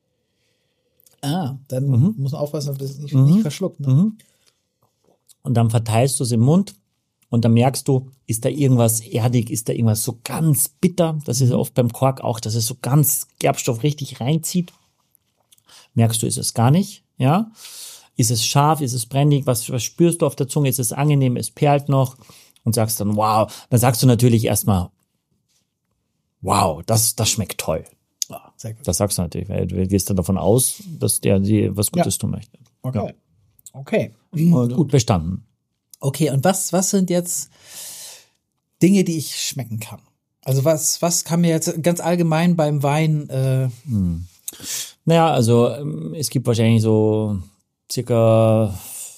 Dann muss man aufpassen, dass das nicht verschluckt. Ne? Und dann verteilst du es im Mund und dann merkst du, ist da irgendwas erdig, ist da irgendwas so ganz bitter. Das ist ja oft beim Kork auch, dass es so ganz Gerbstoff richtig reinzieht. Merkst du, ist es gar nicht, ja? Ist es scharf, ist es brennend, was spürst du auf der Zunge, ist es angenehm, es perlt noch und sagst dann, wow. Dann sagst du natürlich erstmal, wow, das schmeckt toll. Sehr gut. Das sagst du natürlich, weil du gehst dann davon aus, dass der dir was Gutes tun möchte. Okay. Okay. Und gut bestanden. Okay, und was sind jetzt Dinge, die ich schmecken kann? Also was kann mir jetzt ganz allgemein beim Wein Naja, also es gibt wahrscheinlich so circa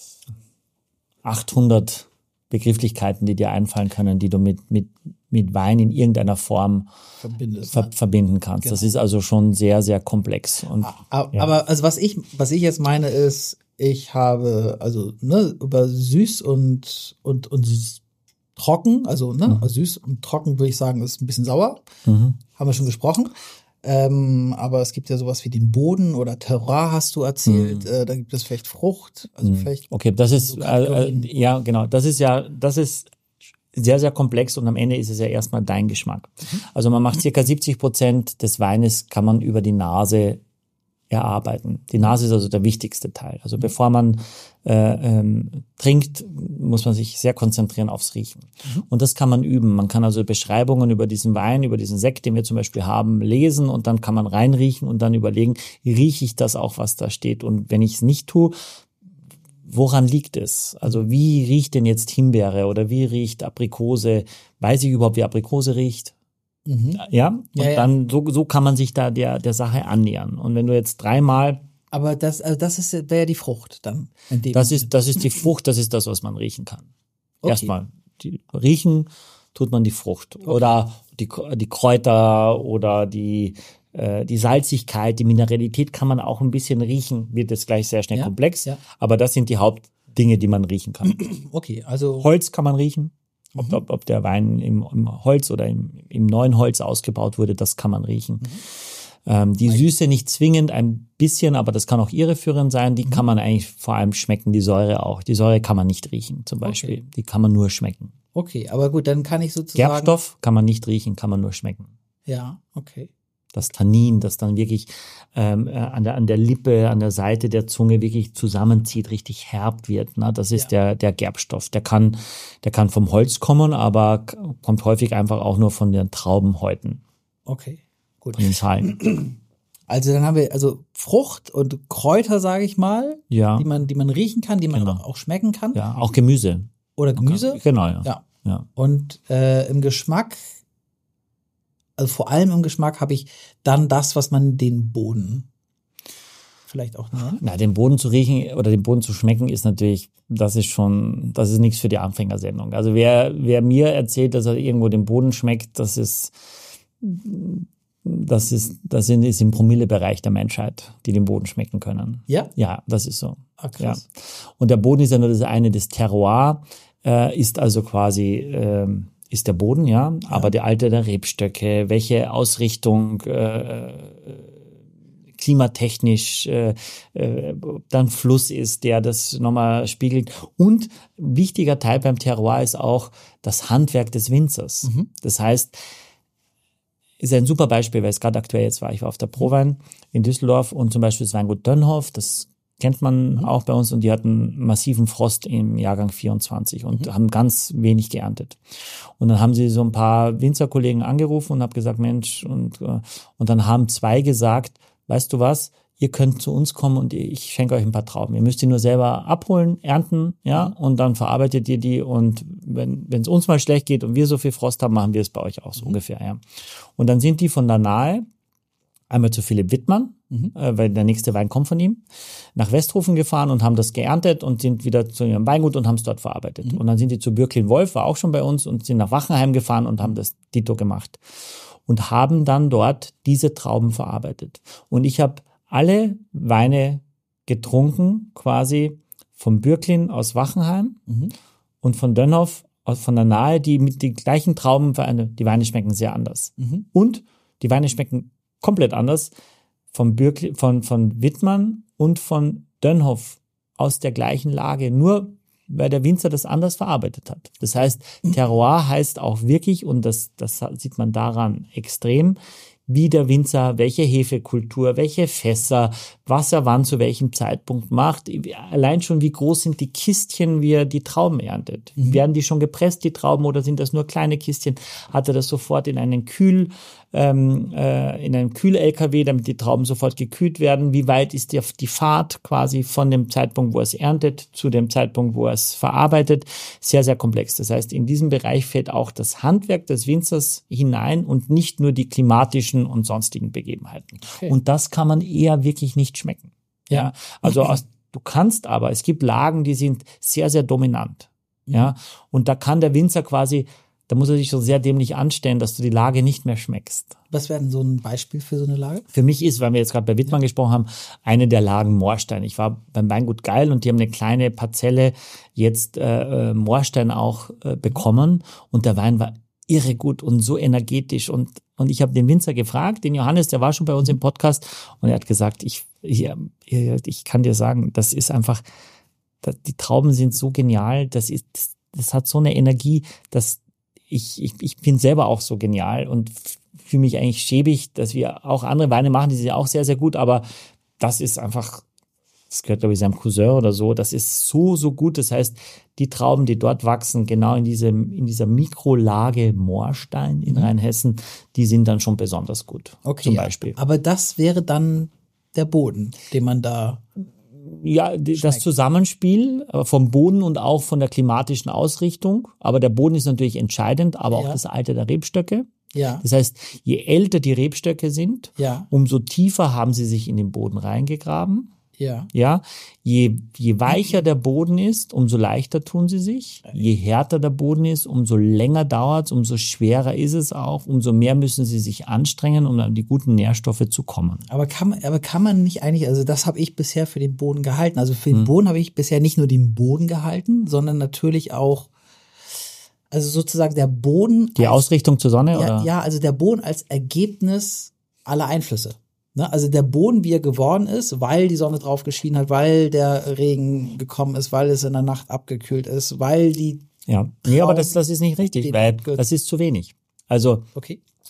800 Begrifflichkeiten, die dir einfallen können, die du mit Wein in irgendeiner Form verbinden kannst. Genau. Das ist also schon sehr, sehr komplex. Und, aber also was ich jetzt meine ist, ich habe also über süß und trocken, also also süß und trocken würde ich sagen, ist ein bisschen sauer. Haben wir schon gesprochen. Aber es gibt ja sowas wie den Boden oder Terroir, hast du erzählt. Da gibt es vielleicht Frucht, also vielleicht. Okay, das ist ja genau. Das ist sehr, sehr komplex und am Ende ist es ja erstmal dein Geschmack. Also man macht circa 70% des Weines kann man über die Nase erarbeiten. Die Nase ist also der wichtigste Teil. Also bevor man trinkt, muss man sich sehr konzentrieren aufs Riechen. Und das kann man üben. Man kann also Beschreibungen über diesen Wein, über diesen Sekt, den wir zum Beispiel haben, lesen und dann kann man reinriechen und dann überlegen, rieche ich das auch, was da steht? Und wenn ich es nicht tue, woran liegt es? Also wie riecht denn jetzt Himbeere oder wie riecht Aprikose? Weiß ich überhaupt, wie Aprikose riecht? Ja, und dann so kann man sich da der Sache annähern. Und wenn du jetzt dreimal. Aber wäre ja die Frucht dann. Das ist die Frucht, das ist das, was man riechen kann. Okay. Erstmal riechen tut man die Frucht oder die Kräuter oder die Salzigkeit, die Mineralität kann man auch ein bisschen riechen. Wird jetzt gleich sehr schnell komplex. Ja. Aber das sind die Hauptdinge, die man riechen kann. Okay, also Holz kann man riechen. Ob der Wein im Holz oder im neuen Holz ausgebaut wurde, das kann man riechen. Die Süße nicht zwingend, ein bisschen, aber das kann auch irreführend sein. Die kann man eigentlich vor allem schmecken, die Säure auch. Die Säure kann man nicht riechen zum Beispiel. Okay. Die kann man nur schmecken. Okay, aber gut, dann kann ich sozusagen... Gerbstoff kann man nicht riechen, kann man nur schmecken. Ja, okay. Das Tannin, das dann wirklich an der Lippe, an der Seite der Zunge wirklich zusammenzieht, richtig herb wird. Ne? Das ist der Gerbstoff. Der kann vom Holz kommen, aber kommt häufig einfach auch nur von den Traubenhäuten. Okay, gut. Von den Zahlen. Also dann haben wir also Frucht und Kräuter, sage ich mal, Ja. die man riechen kann, die man Genau. aber auch schmecken kann. Ja, auch Gemüse. Oder Gemüse. Genau, ja. Ja. Ja. Und im Geschmack, also vor allem im Geschmack habe ich dann das, was man den Boden vielleicht auch nennt. Na, den Boden zu riechen oder den Boden zu schmecken ist natürlich, das ist nichts für die Anfängersendung. Also wer mir erzählt, dass er irgendwo den Boden schmeckt, das ist im Promillebereich der Menschheit, die den Boden schmecken können. Ja? Ja, das ist so. Ah, krass. Ja. Und der Boden ist ja nur das eine, das Terroir ist also quasi ist der Boden, ja, aber der Alter der Rebstöcke, welche Ausrichtung klimatechnisch dann Fluss ist, der das nochmal spiegelt. Und wichtiger Teil beim Terroir ist auch das Handwerk des Winzers. Das heißt, ist ein super Beispiel, weil es gerade aktuell jetzt war. Ich war auf der Prowein in Düsseldorf und zum Beispiel das Weingut Dönhoff, das kennt man auch bei uns, und die hatten massiven Frost im Jahrgang 24 und haben ganz wenig geerntet. Und dann haben sie so ein paar Winzerkollegen angerufen und haben gesagt, Mensch, und dann haben 2 gesagt, weißt du was, ihr könnt zu uns kommen und ich schenke euch ein paar Trauben. Ihr müsst die nur selber abholen, ernten, ja, und dann verarbeitet ihr die, und wenn es uns mal schlecht geht und wir so viel Frost haben, machen wir es bei euch auch so ungefähr, ja. Und dann sind die von der Nahe einmal zu Philipp Wittmann, weil der nächste Wein kommt von ihm, nach Westhofen gefahren und haben das geerntet und sind wieder zu ihrem Weingut und haben es dort verarbeitet. Und dann sind die zu Bürklin-Wolf, war auch schon bei uns, und sind nach Wachenheim gefahren und haben das Dito gemacht und haben dann dort diese Trauben verarbeitet. Und ich habe alle Weine getrunken, quasi von Bürklin aus Wachenheim und von Dönhoff von der Nahe, die mit den gleichen Trauben, die Weine schmecken sehr anders. Und die Weine schmecken komplett anders von Wittmann und von Dönhoff aus der gleichen Lage, nur weil der Winzer das anders verarbeitet hat. Das heißt, Terroir heißt auch wirklich, und das sieht man daran extrem, wie der Winzer, welche Hefekultur, welche Fässer, was er wann zu welchem Zeitpunkt macht. Allein schon, wie groß sind die Kistchen, wie er die Trauben erntet. Werden die schon gepresst, die Trauben, oder sind das nur kleine Kistchen? Hat er das sofort in einen Kühl-LKW, damit die Trauben sofort gekühlt werden? Wie weit ist die Fahrt quasi von dem Zeitpunkt, wo er es erntet, zu dem Zeitpunkt, wo er es verarbeitet? Sehr, sehr komplex. Das heißt, in diesem Bereich fällt auch das Handwerk des Winzers hinein und nicht nur die klimatischen und sonstigen Begebenheiten. Okay. Und das kann man eher wirklich nicht schmecken. Ja, also du kannst aber, es gibt Lagen, die sind sehr, sehr dominant. Ja, und da kann der Winzer quasi, da muss er sich so sehr dämlich anstellen, dass du die Lage nicht mehr schmeckst. Was wäre denn so ein Beispiel für so eine Lage? Für mich ist, weil wir jetzt gerade bei Wittmann gesprochen haben, eine der Lagen Moorstein. Ich war beim Weingut Geil und die haben eine kleine Parzelle jetzt Moorstein auch bekommen, und der Wein war irre gut und so energetisch, und ich habe den Winzer gefragt, den Johannes, der war schon bei uns im Podcast, und er hat gesagt, ich kann dir sagen, das ist einfach, die Trauben sind so genial, das hat so eine Energie, dass ich bin selber auch so genial und fühle mich eigentlich schäbig, dass wir auch andere Weine machen, die sind auch sehr, sehr gut, aber das ist einfach, das gehört, glaube ich, seinem Cousin oder so, das ist so, so gut. Das heißt, die Trauben, die dort wachsen, genau in dieser Mikrolage Moorstein in Rheinhessen, die sind dann schon besonders gut, zum Beispiel. Aber das wäre dann der Boden, den man da... Ja, das Zusammenspiel vom Boden und auch von der klimatischen Ausrichtung. Aber der Boden ist natürlich entscheidend, aber auch das Alter der Rebstöcke. Ja. Das heißt, je älter die Rebstöcke sind, umso tiefer haben sie sich in den Boden reingegraben. Ja. Ja, je weicher der Boden ist, umso leichter tun sie sich. Je härter der Boden ist, umso länger dauert es, umso schwerer ist es auch, umso mehr müssen sie sich anstrengen, um an die guten Nährstoffe zu kommen. Aber kann man nicht eigentlich, also das habe ich bisher für den Boden gehalten. Also für den Boden habe ich bisher nicht nur den Boden gehalten, sondern natürlich auch, also sozusagen der Boden. Die Ausrichtung zur Sonne, oder? Ja, also der Boden als Ergebnis aller Einflüsse. Ne, also der Boden, wie er geworden ist, weil die Sonne drauf geschienen hat, weil der Regen gekommen ist, weil es in der Nacht abgekühlt ist, weil die... Ja, nee, aber das ist nicht richtig, weil das ist zu wenig. Also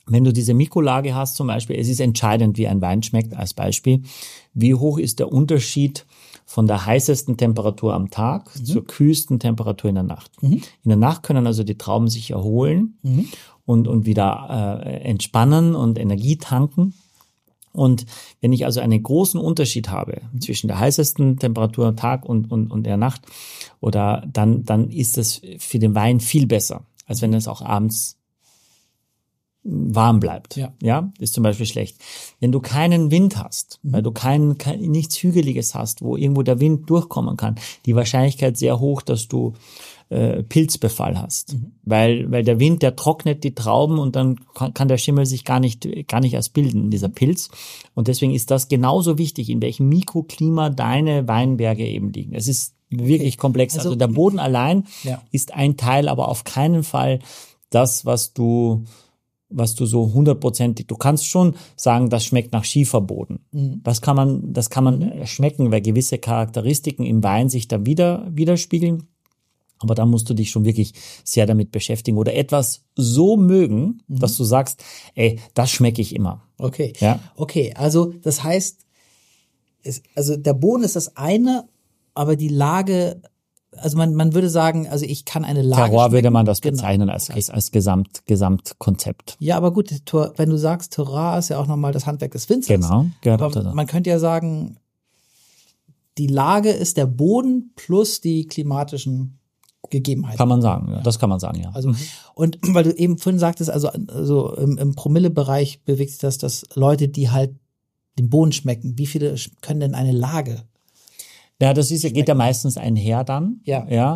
wenn du diese Mikrolage hast zum Beispiel, es ist entscheidend, wie ein Wein schmeckt, als Beispiel, wie hoch ist der Unterschied von der heißesten Temperatur am Tag zur kühlsten Temperatur in der Nacht. In der Nacht können also die Trauben sich erholen und wieder entspannen und Energie tanken. Und wenn ich also einen großen Unterschied habe zwischen der heißesten Temperatur am Tag und der Nacht, oder dann ist das für den Wein viel besser, als wenn es auch abends warm bleibt. Ja, ist zum Beispiel schlecht. Wenn du keinen Wind hast, weil du nichts Hügeliges hast, wo irgendwo der Wind durchkommen kann, die Wahrscheinlichkeit sehr hoch, dass du Pilzbefall hast. Weil der Wind, der trocknet die Trauben und dann kann der Schimmel sich gar nicht erst bilden, dieser Pilz. Und deswegen ist das genauso wichtig, in welchem Mikroklima deine Weinberge eben liegen. Es ist wirklich komplex. Also der Boden allein ist ein Teil, aber auf keinen Fall das, was du so 100%, du kannst schon sagen, das schmeckt nach Schieferboden. Das kann man schmecken, weil gewisse Charakteristiken im Wein sich da widerspiegeln. Aber da musst du dich schon wirklich sehr damit beschäftigen oder etwas so mögen, dass du sagst, ey, das schmecke ich immer. Okay. Ja? Okay, also das heißt, also der Boden ist das eine, aber die Lage, also man würde sagen, also ich kann eine Lage Terroir schmecken. würde man das bezeichnen als Gesamtkonzept. Ja, aber gut, wenn du sagst, Terroir ist ja auch nochmal das Handwerk des Winzers. Genau. Aber man könnte ja sagen, die Lage ist der Boden plus die klimatischen Gegebenheiten. Kann man sagen, ja. Das kann man sagen, ja. Also, und weil du eben vorhin sagtest, also im Promillebereich bewegt sich das, dass Leute, die halt den Boden schmecken, wie viele können denn eine Lage? Ja, geht ja meistens einher dann. Ja.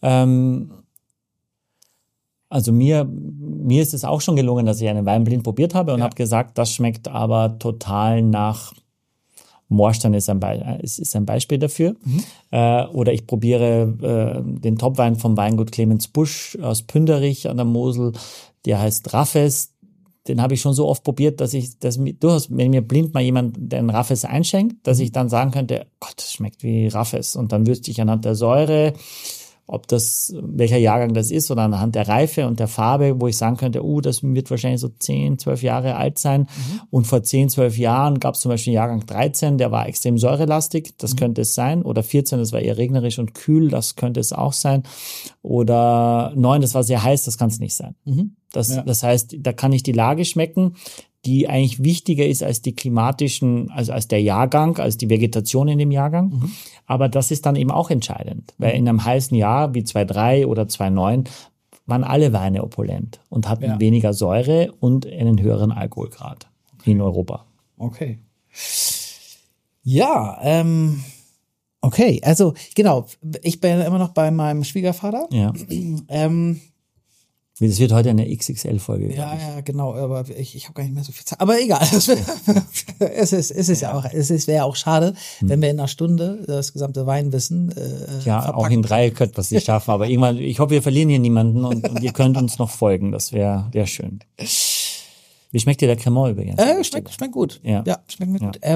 Also mir ist es auch schon gelungen, dass ich einen Wein blind probiert habe und habe gesagt, das schmeckt aber total nach Moorstein ist ein Beispiel dafür. Oder ich probiere den Topwein vom Weingut Clemens Busch aus Pünderich an der Mosel, der heißt Raffes. Den habe ich schon so oft probiert, dass durchaus, wenn mir blind mal jemand den Raffes einschenkt, dass ich dann sagen könnte, Gott, das schmeckt wie Raffes. Und dann wüsste ich anhand der Säure, welcher Jahrgang das ist, oder anhand der Reife und der Farbe, wo ich sagen könnte, das wird wahrscheinlich so 10, 12 Jahre alt sein. Und vor 10, 12 Jahren gab es zum Beispiel Jahrgang 13, der war extrem säurelastig, das könnte es sein. Oder 14, das war eher regnerisch und kühl, das könnte es auch sein. Oder 9, das war sehr heiß, das kann es nicht sein. Das heißt, da kann ich die Lage schmecken, die eigentlich wichtiger ist als die klimatischen, also als der Jahrgang, als die Vegetation in dem Jahrgang. Aber das ist dann eben auch entscheidend, weil in einem heißen Jahr wie 2,3 oder 2,9 waren alle Weine opulent und hatten weniger Säure und einen höheren Alkoholgrad in Europa. Okay. Ja, okay, also genau, ich bin immer noch bei meinem Schwiegervater. Ja. Das wird heute eine XXL-Folge. Ja, genau, aber ich habe gar nicht mehr so viel Zeit. Aber egal, es wäre auch schade, wenn wir in einer Stunde das gesamte Weinwissen verpacken. Auch in 3 könnte man es nicht schaffen, aber irgendwann, ich hoffe, wir verlieren hier niemanden und ihr könnt uns noch folgen, das wäre schön. Wie schmeckt dir der Cremant übrigens? Schmeckt gut. Ja, schmeckt mir gut.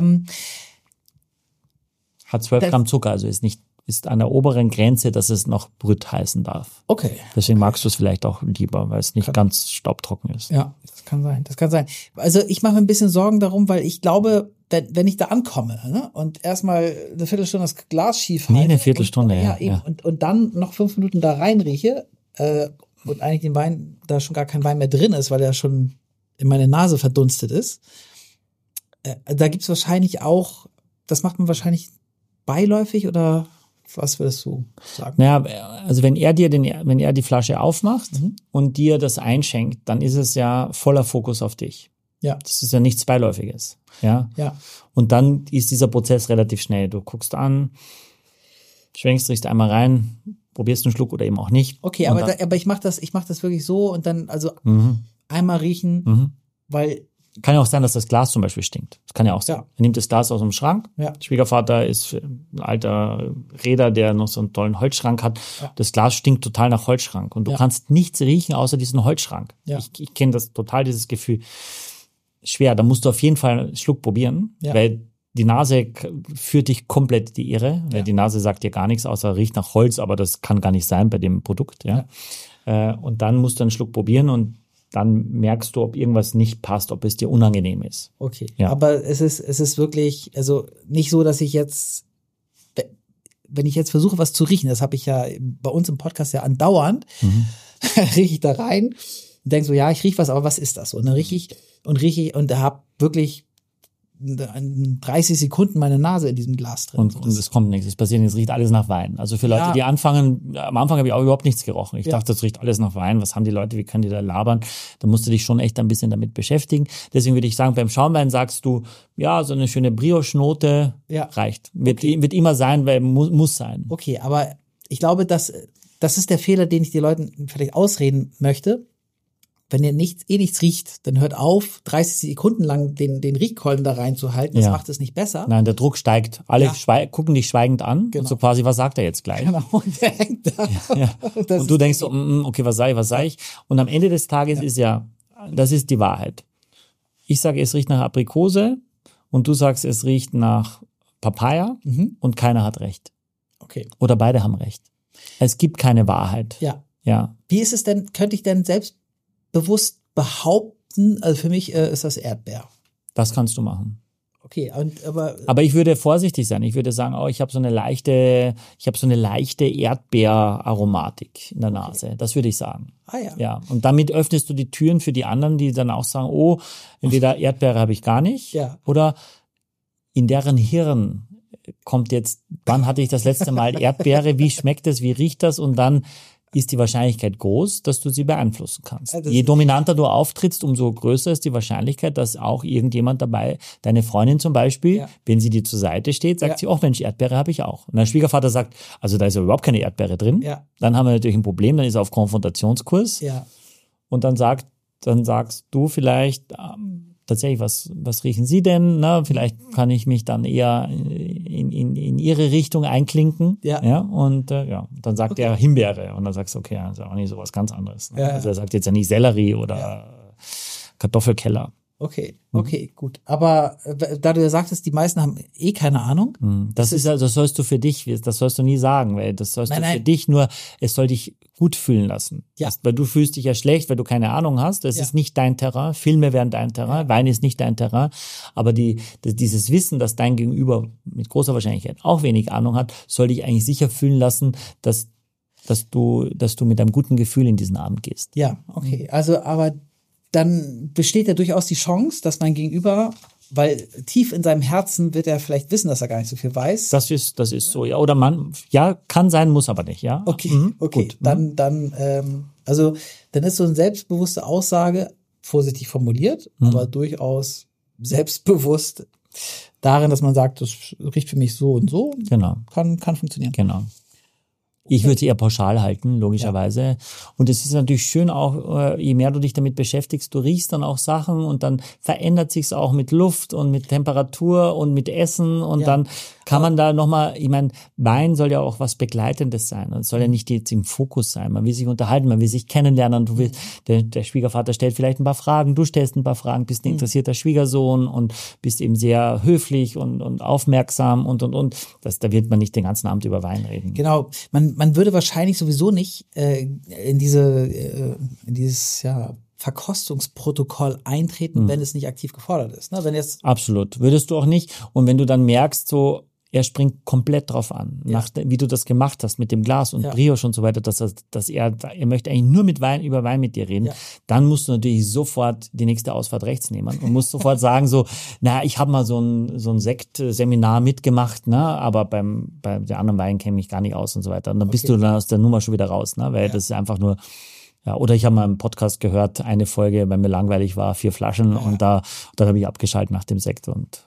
Hat 12 Gramm Zucker, also ist an der oberen Grenze, dass es noch Brüt heißen darf. Okay. Deswegen magst du es vielleicht auch lieber, weil es nicht ganz staubtrocken ist. Ja, das kann sein. Also ich mache mir ein bisschen Sorgen darum, weil ich glaube, wenn ich da ankomme, ne, und erstmal eine Viertelstunde das Glas schief halte. Nee, eine Viertelstunde, ja. Und dann noch 5 Minuten da reinrieche und eigentlich den Wein, da schon gar kein Wein mehr drin ist, weil er schon in meine Nase verdunstet ist. Da gibt's wahrscheinlich auch, das macht man wahrscheinlich beiläufig oder was würdest du sagen? Naja, also wenn er die Flasche aufmacht und dir das einschenkt, dann ist es ja voller Fokus auf dich. Ja. Das ist ja nichts Beiläufiges. Ja. Und dann ist dieser Prozess relativ schnell. Du guckst an, schwenkst, riechst einmal rein, probierst einen Schluck oder eben auch nicht. Okay, aber ich mach das wirklich so und dann also einmal riechen, weil kann ja auch sein, dass das Glas zum Beispiel stinkt. Das kann ja auch sein. Er nimmt das Glas aus dem Schrank. Ja. Schwiegervater ist ein alter Reeder, der noch so einen tollen Holzschrank hat. Ja. Das Glas stinkt total nach Holzschrank. Und du kannst nichts riechen, außer diesen Holzschrank. Ja. Ich kenne das total, dieses Gefühl. Schwer, da musst du auf jeden Fall einen Schluck probieren, weil die Nase führt dich komplett die Irre. Weil die Nase sagt dir gar nichts, außer riecht nach Holz, aber das kann gar nicht sein bei dem Produkt. Ja. Und dann musst du einen Schluck probieren und dann merkst du, ob irgendwas nicht passt, ob es dir unangenehm ist. Okay, Ja. aber es ist wirklich, also nicht so, dass ich jetzt, wenn ich jetzt versuche, was zu riechen, das habe ich ja bei uns im Podcast ja andauernd, rieche ich da rein und denke so, ja, ich rieche was, aber was ist das? Und dann rieche ich und habe wirklich 30 Sekunden meine Nase in diesem Glas drin. Und es kommt nichts, es passiert nichts, es riecht alles nach Wein. Also für Leute, die anfangen, am Anfang habe ich auch überhaupt nichts gerochen. Ich dachte, das riecht alles nach Wein. Was haben die Leute, wie können die da labern? Da musst du dich schon echt ein bisschen damit beschäftigen. Deswegen würde ich sagen, beim Schaumwein sagst du, ja, so eine schöne Brioche-Note reicht. Wird immer sein, weil muss sein. Okay, aber ich glaube, das ist der Fehler, den ich den Leuten vielleicht ausreden möchte. Wenn ihr nichts riecht, dann hört auf, 30 Sekunden lang den Riechkolben da reinzuhalten. Das macht es nicht besser. Nein, der Druck steigt. Alle gucken dich schweigend an. Genau. Und so quasi, was sagt er jetzt gleich? Genau, und der hängt da. Ja. Und du denkst so, okay, was sag ich? Und am Ende des Tages ist das ist die Wahrheit. Ich sage, es riecht nach Aprikose und du sagst, es riecht nach Papaya und keiner hat recht. Okay. Oder beide haben recht. Es gibt keine Wahrheit. Ja. Wie ist es denn, könnte ich denn selbstbewusst behaupten, also für mich ist das Erdbeer. Das kannst du machen. Okay, aber ich würde vorsichtig sein. Ich würde sagen, ich habe so eine leichte Erdbeeraromatik in der Nase. Das würde ich sagen. Ja. Und damit öffnest du die Türen für die anderen, die dann auch sagen, entweder Erdbeere habe ich gar nicht, oder in deren Hirn kommt jetzt, wann hatte ich das letzte Mal Erdbeere, wie schmeckt es, wie riecht das, und dann ist die Wahrscheinlichkeit groß, dass du sie beeinflussen kannst. Je dominanter du auftrittst, umso größer ist die Wahrscheinlichkeit, dass auch irgendjemand dabei, deine Freundin zum Beispiel, wenn sie dir zur Seite steht, sagt sie, Mensch, Erdbeere habe ich auch. Und der Schwiegervater sagt, also da ist ja überhaupt keine Erdbeere drin. Dann haben wir natürlich ein Problem, dann ist er auf Konfrontationskurs. Und dann sagst du vielleicht, tatsächlich, was riechen Sie denn? Na, vielleicht kann ich mich dann eher in Ihre Richtung einklinken. Und dann sagt er Himbeere. Und dann sagst du, okay, das ist auch nicht so was ganz anderes. Also er sagt jetzt ja nicht Sellerie oder Kartoffelkeller. Okay, gut. Aber da du ja sagtest, die meisten haben keine Ahnung. Das sollst du für dich, das sollst du nie sagen, weil das sollst du für dich nur, es soll dich gut fühlen lassen. Weil du fühlst dich ja schlecht, weil du keine Ahnung hast. Das ist nicht dein Terrain. Filme wären dein Terrain. Wein ist nicht dein Terrain. Aber dieses Wissen, dass dein Gegenüber mit großer Wahrscheinlichkeit auch wenig Ahnung hat, soll dich eigentlich sicher fühlen lassen, dass du mit einem guten Gefühl in diesen Abend gehst. Ja, okay. Also, aber dann besteht ja durchaus die Chance, dass mein Gegenüber, weil tief in seinem Herzen wird er vielleicht wissen, dass er gar nicht so viel weiß. Das ist so, ja. Oder kann sein, muss aber nicht, ja. Okay, gut. Dann ist so eine selbstbewusste Aussage, vorsichtig formuliert, aber durchaus selbstbewusst darin, dass man sagt, das riecht für mich so und so. Genau. Kann funktionieren. Genau. Ich würde es eher pauschal halten, logischerweise. Ja. Und es ist natürlich schön auch, je mehr du dich damit beschäftigst, du riechst dann auch Sachen und dann verändert sich's auch mit Luft und mit Temperatur und mit Essen und dann kann man da nochmal, ich meine, Wein soll ja auch was Begleitendes sein und es soll ja nicht jetzt im Fokus sein. Man will sich unterhalten, man will sich kennenlernen, du willst, der Schwiegervater stellt vielleicht ein paar Fragen, du stellst ein paar Fragen, bist ein interessierter Schwiegersohn und bist eben sehr höflich und aufmerksam und. Da wird man nicht den ganzen Abend über Wein reden. Genau, man würde wahrscheinlich sowieso nicht in dieses Verkostungsprotokoll eintreten, wenn es nicht aktiv gefordert ist. Ne? Absolut, würdest du auch nicht. Und wenn du dann merkst, so er springt komplett drauf an, wie du das gemacht hast mit dem Glas und Brioche und so weiter, dass er möchte eigentlich nur über Wein mit dir reden, dann musst du natürlich sofort die nächste Ausfahrt rechts nehmen und musst sofort sagen so, ich habe mal so ein Sektseminar mitgemacht, aber beim der anderen Wein kenne ich gar nicht aus und so weiter. Und dann bist du dann aus der Nummer schon wieder raus, weil das ist einfach nur. Ja, oder ich habe mal im Podcast gehört, eine Folge, weil mir langweilig war, 4 Flaschen und dann habe ich abgeschaltet nach dem Sekt und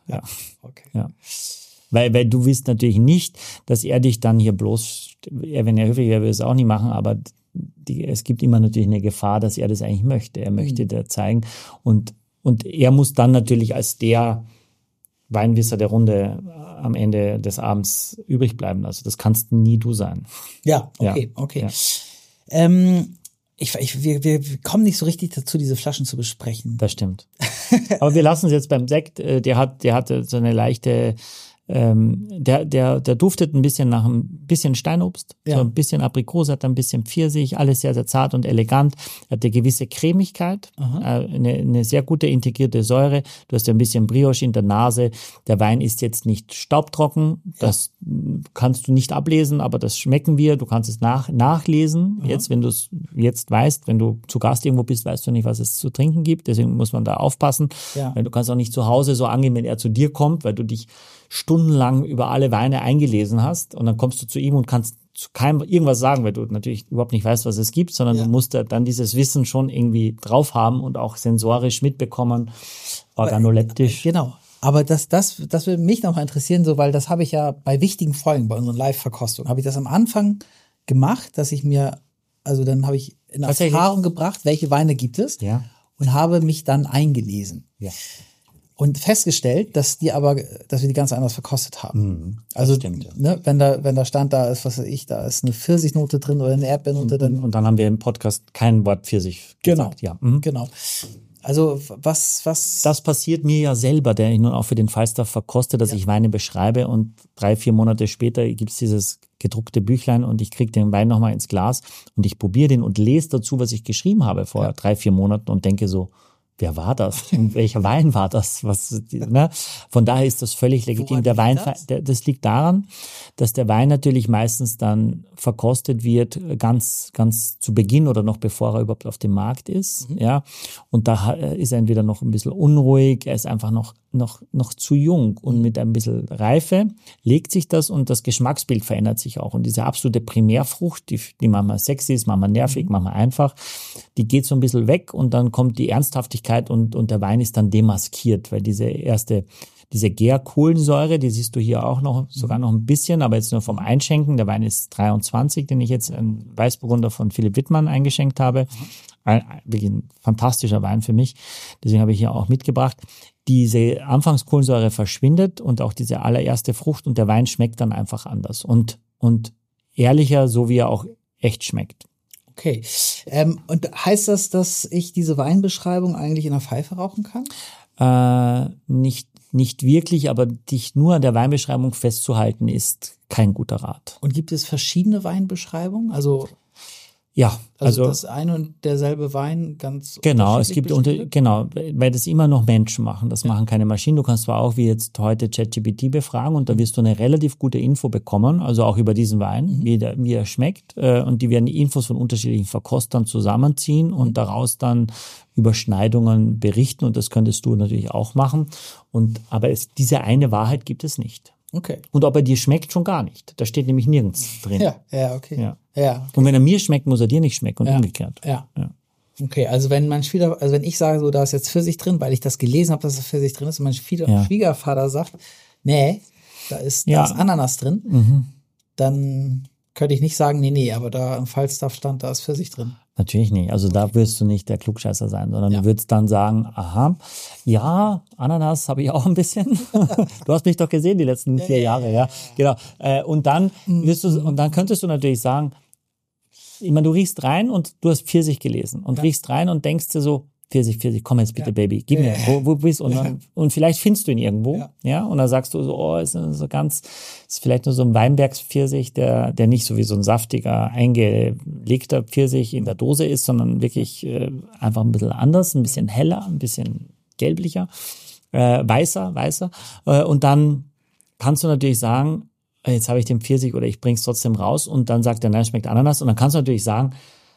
Weil du willst natürlich nicht, dass er dich dann hier wenn er höflich wäre, würde es auch nicht machen, aber es gibt immer natürlich eine Gefahr, dass er das eigentlich möchte. Er möchte dir zeigen und er muss dann natürlich als der Weinwisser der Runde am Ende des Abends übrig bleiben. Also das kannst nie du sein. Ja, okay. Ja. Wir kommen nicht so richtig dazu, diese Flaschen zu besprechen. Das stimmt. Aber wir lassen es jetzt beim Sekt. Der hatte so eine leichte, der duftet ein bisschen nach einem bisschen Steinobst, Ja. so ein bisschen Aprikose, hat ein bisschen Pfirsich, alles sehr, sehr zart und elegant. Hat eine gewisse Cremigkeit, eine sehr gute integrierte Säure. Du hast ein bisschen Brioche in der Nase. Der Wein ist jetzt nicht staubtrocken, das kannst du nicht ablesen, aber das schmecken wir. Du kannst es nachlesen. Jetzt, wenn du es jetzt weißt, wenn du zu Gast irgendwo bist, weißt du nicht, was es zu trinken gibt. Deswegen muss man da aufpassen. Ja. Du kannst auch nicht zu Hause so angehen, wenn er zu dir kommt, weil du dich stundenlang über alle Weine eingelesen hast und dann kommst du zu ihm und kannst zu keinem irgendwas sagen, weil du natürlich überhaupt nicht weißt, was es gibt, sondern du musst dann dieses Wissen schon irgendwie drauf haben und auch sensorisch mitbekommen, organoleptisch. Genau. Aber das würde mich noch interessieren, so, weil das habe ich ja bei wichtigen Folgen, bei unseren Live-Verkostungen, habe ich das am Anfang gemacht, dass ich dann habe ich in Erfahrung gebracht, welche Weine gibt es und habe mich dann eingelesen. Ja. Und festgestellt, dass wir die ganz anders verkostet haben. Also, stimmt, ja. Ne, wenn da stand, da ist, was weiß ich, da ist eine Pfirsichnote drin oder eine Erdbeernote drin. Und dann haben wir im Podcast kein Wort Pfirsich gesagt. Ja. Genau. Also, was? Das passiert mir ja selber, der ich nun auch für den Falstaff verkoste, dass ich Weine beschreibe und 3-4 Monate später gibt's dieses gedruckte Büchlein und ich kriege den Wein nochmal ins Glas und ich probiere den und lese dazu, was ich geschrieben habe vor 3-4 Monaten und denke so, wer war das? Und welcher Wein war das? Von daher ist das völlig legitim. Der Wein, das liegt daran, dass der Wein natürlich meistens dann verkostet wird, ganz, ganz zu Beginn oder noch bevor er überhaupt auf dem Markt ist. Ja. Und da ist er entweder noch ein bisschen unruhig, er ist einfach noch zu jung und mit ein bisschen Reife legt sich das und das Geschmacksbild verändert sich auch. Und diese absolute Primärfrucht, die manchmal sexy ist, manchmal nervig, manchmal einfach, die geht so ein bisschen weg und dann kommt die Ernsthaftigkeit und der Wein ist dann demaskiert, weil diese Gärkohlensäure, die siehst du hier auch noch, sogar noch ein bisschen, aber jetzt nur vom Einschenken. Der Wein ist 23, den ich jetzt in Weißburgunder von Philipp Wittmann eingeschenkt habe. Wirklich ein fantastischer Wein für mich. Deswegen habe ich hier auch mitgebracht. Diese Anfangskohlensäure verschwindet und auch diese allererste Frucht und der Wein schmeckt dann einfach anders und ehrlicher, so wie er auch echt schmeckt. Okay. Und heißt das, dass ich diese Weinbeschreibung eigentlich in der Pfeife rauchen kann? Nicht wirklich, aber dich nur an der Weinbeschreibung festzuhalten, ist kein guter Rat. Und gibt es verschiedene Weinbeschreibungen? Also das eine und derselbe Wein ganz genau, es gibt weil das immer noch Menschen machen, das machen keine Maschinen. Du kannst zwar auch wie jetzt heute ChatGPT befragen und da wirst du eine relativ gute Info bekommen, also auch über diesen Wein, wie er schmeckt und die werden die Infos von unterschiedlichen Verkostern zusammenziehen und daraus dann Überschneidungen berichten und das könntest du natürlich auch machen aber diese eine Wahrheit gibt es nicht. Okay. Und ob er dir schmeckt, schon gar nicht. Da steht nämlich nirgends drin. Ja, okay. Ja. Und wenn er mir schmeckt, muss er dir nicht schmecken und umgekehrt. Ja. Okay, also wenn ich sage, so, da ist jetzt Pfirsich drin, weil ich das gelesen habe, dass da Pfirsich drin ist und mein Schwiegervater sagt, nee, da ist Ananas drin, dann könnte ich nicht sagen, nee, aber da im Falstaff stand, da ist Pfirsich drin. Natürlich nicht. Also da wirst du nicht der Klugscheißer sein, sondern du würdest dann sagen, aha, ja, Ananas habe ich auch ein bisschen. Du hast mich doch gesehen die letzten 4 Jahre, ja. Genau. Und dann könntest du natürlich sagen, ich meine, du riechst rein und du hast Pfirsich gelesen und riechst rein und denkst dir so, Pfirsich, komm jetzt bitte, Baby, gib mir, wo bist du? Und vielleicht findest du ihn irgendwo, und dann sagst du so, ist vielleicht nur so ein Weinbergspfirsich, der nicht so wie so ein saftiger, eingelegter Pfirsich in der Dose ist, sondern wirklich einfach ein bisschen anders, ein bisschen heller, ein bisschen gelblicher, weißer. Und dann kannst du natürlich sagen, jetzt habe ich den Pfirsich oder ich bring's trotzdem raus und dann sagt er, nein, schmeckt Ananas. Und dann kannst du natürlich sagen,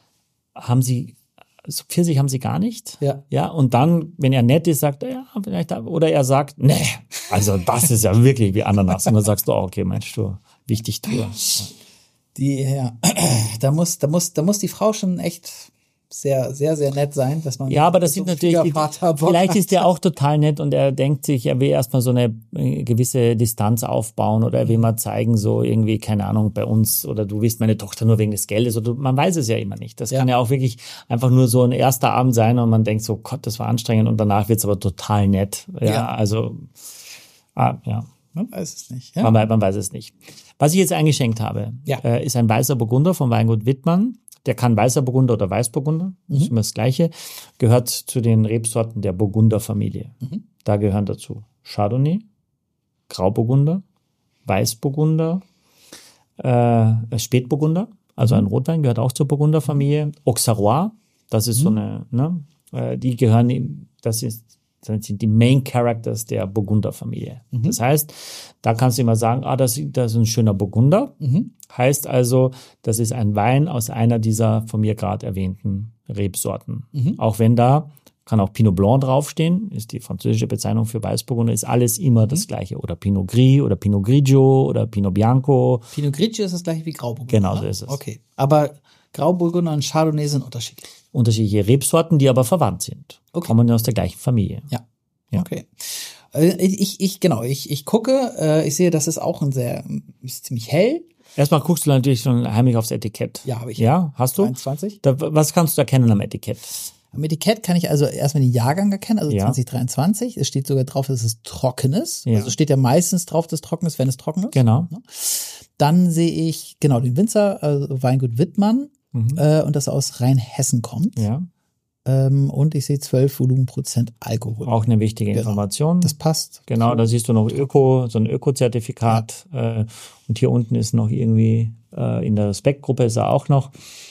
Pfirsich haben sie gar nicht. Ja. Und dann, wenn er nett ist, sagt er, ja, vielleicht, oder er sagt, nee, also das ist ja wirklich wie Ananas. Und dann sagst du, okay, Mensch, du, wichtig, du. Da muss die Frau schon echt sehr, sehr, sehr nett sein, dass man. Ja, aber das sind natürlich, vielleicht ist der auch total nett und er denkt sich, er will erstmal so eine gewisse Distanz aufbauen oder er will mal zeigen, so irgendwie, keine Ahnung, bei uns oder du willst meine Tochter nur wegen des Geldes oder man weiß es ja immer nicht. Das kann ja auch wirklich einfach nur so ein erster Abend sein und man denkt so, Gott, das war anstrengend und danach wird's aber total nett. Also, Man weiß es nicht. Ja? Man weiß es nicht. Was ich jetzt eingeschenkt habe, ist ein weißer Burgunder vom Weingut Wittmann. Der kann weißer Burgunder oder Weißburgunder, das ist immer das Gleiche, gehört zu den Rebsorten der Burgunderfamilie. Da gehören dazu Chardonnay, Grauburgunder, Weißburgunder, Spätburgunder, also ein Rotwein, gehört auch zur Burgunderfamilie. Auxerrois, das ist so eine, die gehören, das sind die Main Characters der Burgunderfamilie. Das heißt, da kannst du immer sagen, das ist ein schöner Burgunder. Heißt also, das ist ein Wein aus einer dieser von mir gerade erwähnten Rebsorten. Auch wenn da kann auch Pinot Blanc draufstehen, ist die französische Bezeichnung für Weißburgunder, ist alles immer das Gleiche. Oder Pinot Gris oder Pinot Grigio oder Pinot Bianco. Pinot Grigio ist das gleiche wie Grauburgunder. Genau, so ist es. Okay, aber Grauburgunder und Chardonnay sind unterschiedlich. Unterschiedliche Rebsorten, die aber verwandt sind. Okay. Kommen aus der gleichen Familie. Ja. Ja. Okay. Ich gucke, ich sehe, das ist auch ist ziemlich hell. Erstmal guckst du natürlich schon heimlich aufs Etikett. Ja, habe ich. Ja, hast du? 23. Was kannst du erkennen am Etikett? Am Etikett kann ich also erstmal den Jahrgang erkennen, also Ja. 2023. Es steht sogar drauf, dass es trocken ist. Ja. Also steht ja meistens drauf, dass es trocken ist, wenn es trocken ist. Genau. Dann sehe ich den Winzer, also Weingut Wittmann, und das aus Rheinhessen kommt. Ja. Und ich sehe 12 Volumenprozent Alkohol. Auch eine wichtige Genau. Information. Das passt. Genau, da siehst du noch so ein Öko-Zertifikat. Und hier unten ist noch irgendwie, in der Speckgruppe ist er auch noch.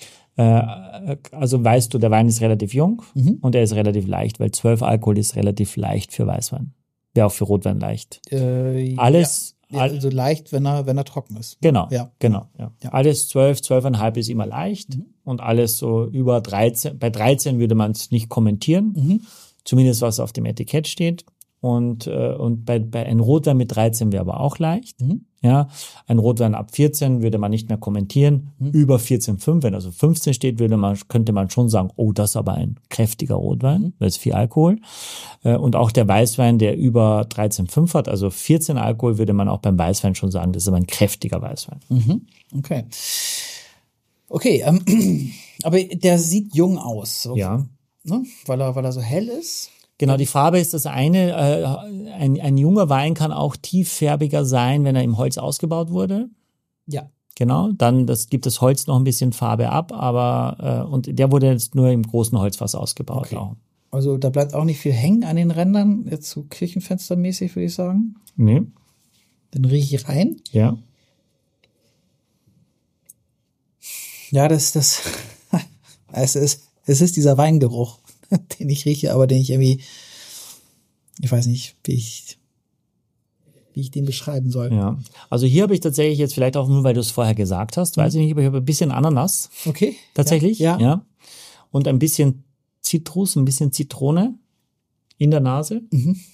Also weißt du, der Wein ist relativ jung und er ist relativ leicht, weil 12 Alkohol ist relativ leicht für Weißwein. Wäre auch für Rotwein leicht. Alles. Ja, also leicht, wenn er trocken ist. Genau, Ja. genau. Ja. Alles 12,5 ist immer leicht und alles so über 13. Bei 13 würde man es nicht kommentieren, zumindest was auf dem Etikett steht. Und bei einem Rotwein mit 13 wäre aber auch leicht. Ja, ein Rotwein ab 14 würde man nicht mehr kommentieren. Über 14,5, wenn also 15 steht, könnte man schon sagen, oh, das ist aber ein kräftiger Rotwein, das ist viel Alkohol. Und auch der Weißwein, der über 13,5 hat, also 14 Alkohol, würde man auch beim Weißwein schon sagen, das ist aber ein kräftiger Weißwein. Okay. Okay, aber der sieht jung aus. So, Ja. Ne? Weil er so hell ist. Genau, die Farbe ist das eine. Ein junger Wein kann auch tieffärbiger sein, wenn er im Holz ausgebaut wurde. Ja. Genau, dann gibt das Holz noch ein bisschen Farbe ab, aber und der wurde jetzt nur im großen Holzfass ausgebaut. Okay. Auch. Also da bleibt auch nicht viel hängen an den Rändern, jetzt so Küchenfenstermäßig, würde ich sagen. Nee. Dann rieche ich rein. Ja. Ja, es ist dieser Weingeruch, den ich rieche, aber den ich irgendwie, ich weiß nicht, wie ich den beschreiben soll. Ja. Also hier habe ich tatsächlich jetzt vielleicht auch nur, weil du es vorher gesagt hast, weiß ich nicht, aber ich habe ein bisschen Ananas. Okay. Tatsächlich. Ja. Und ein bisschen Zitrus, ein bisschen Zitrone in der Nase.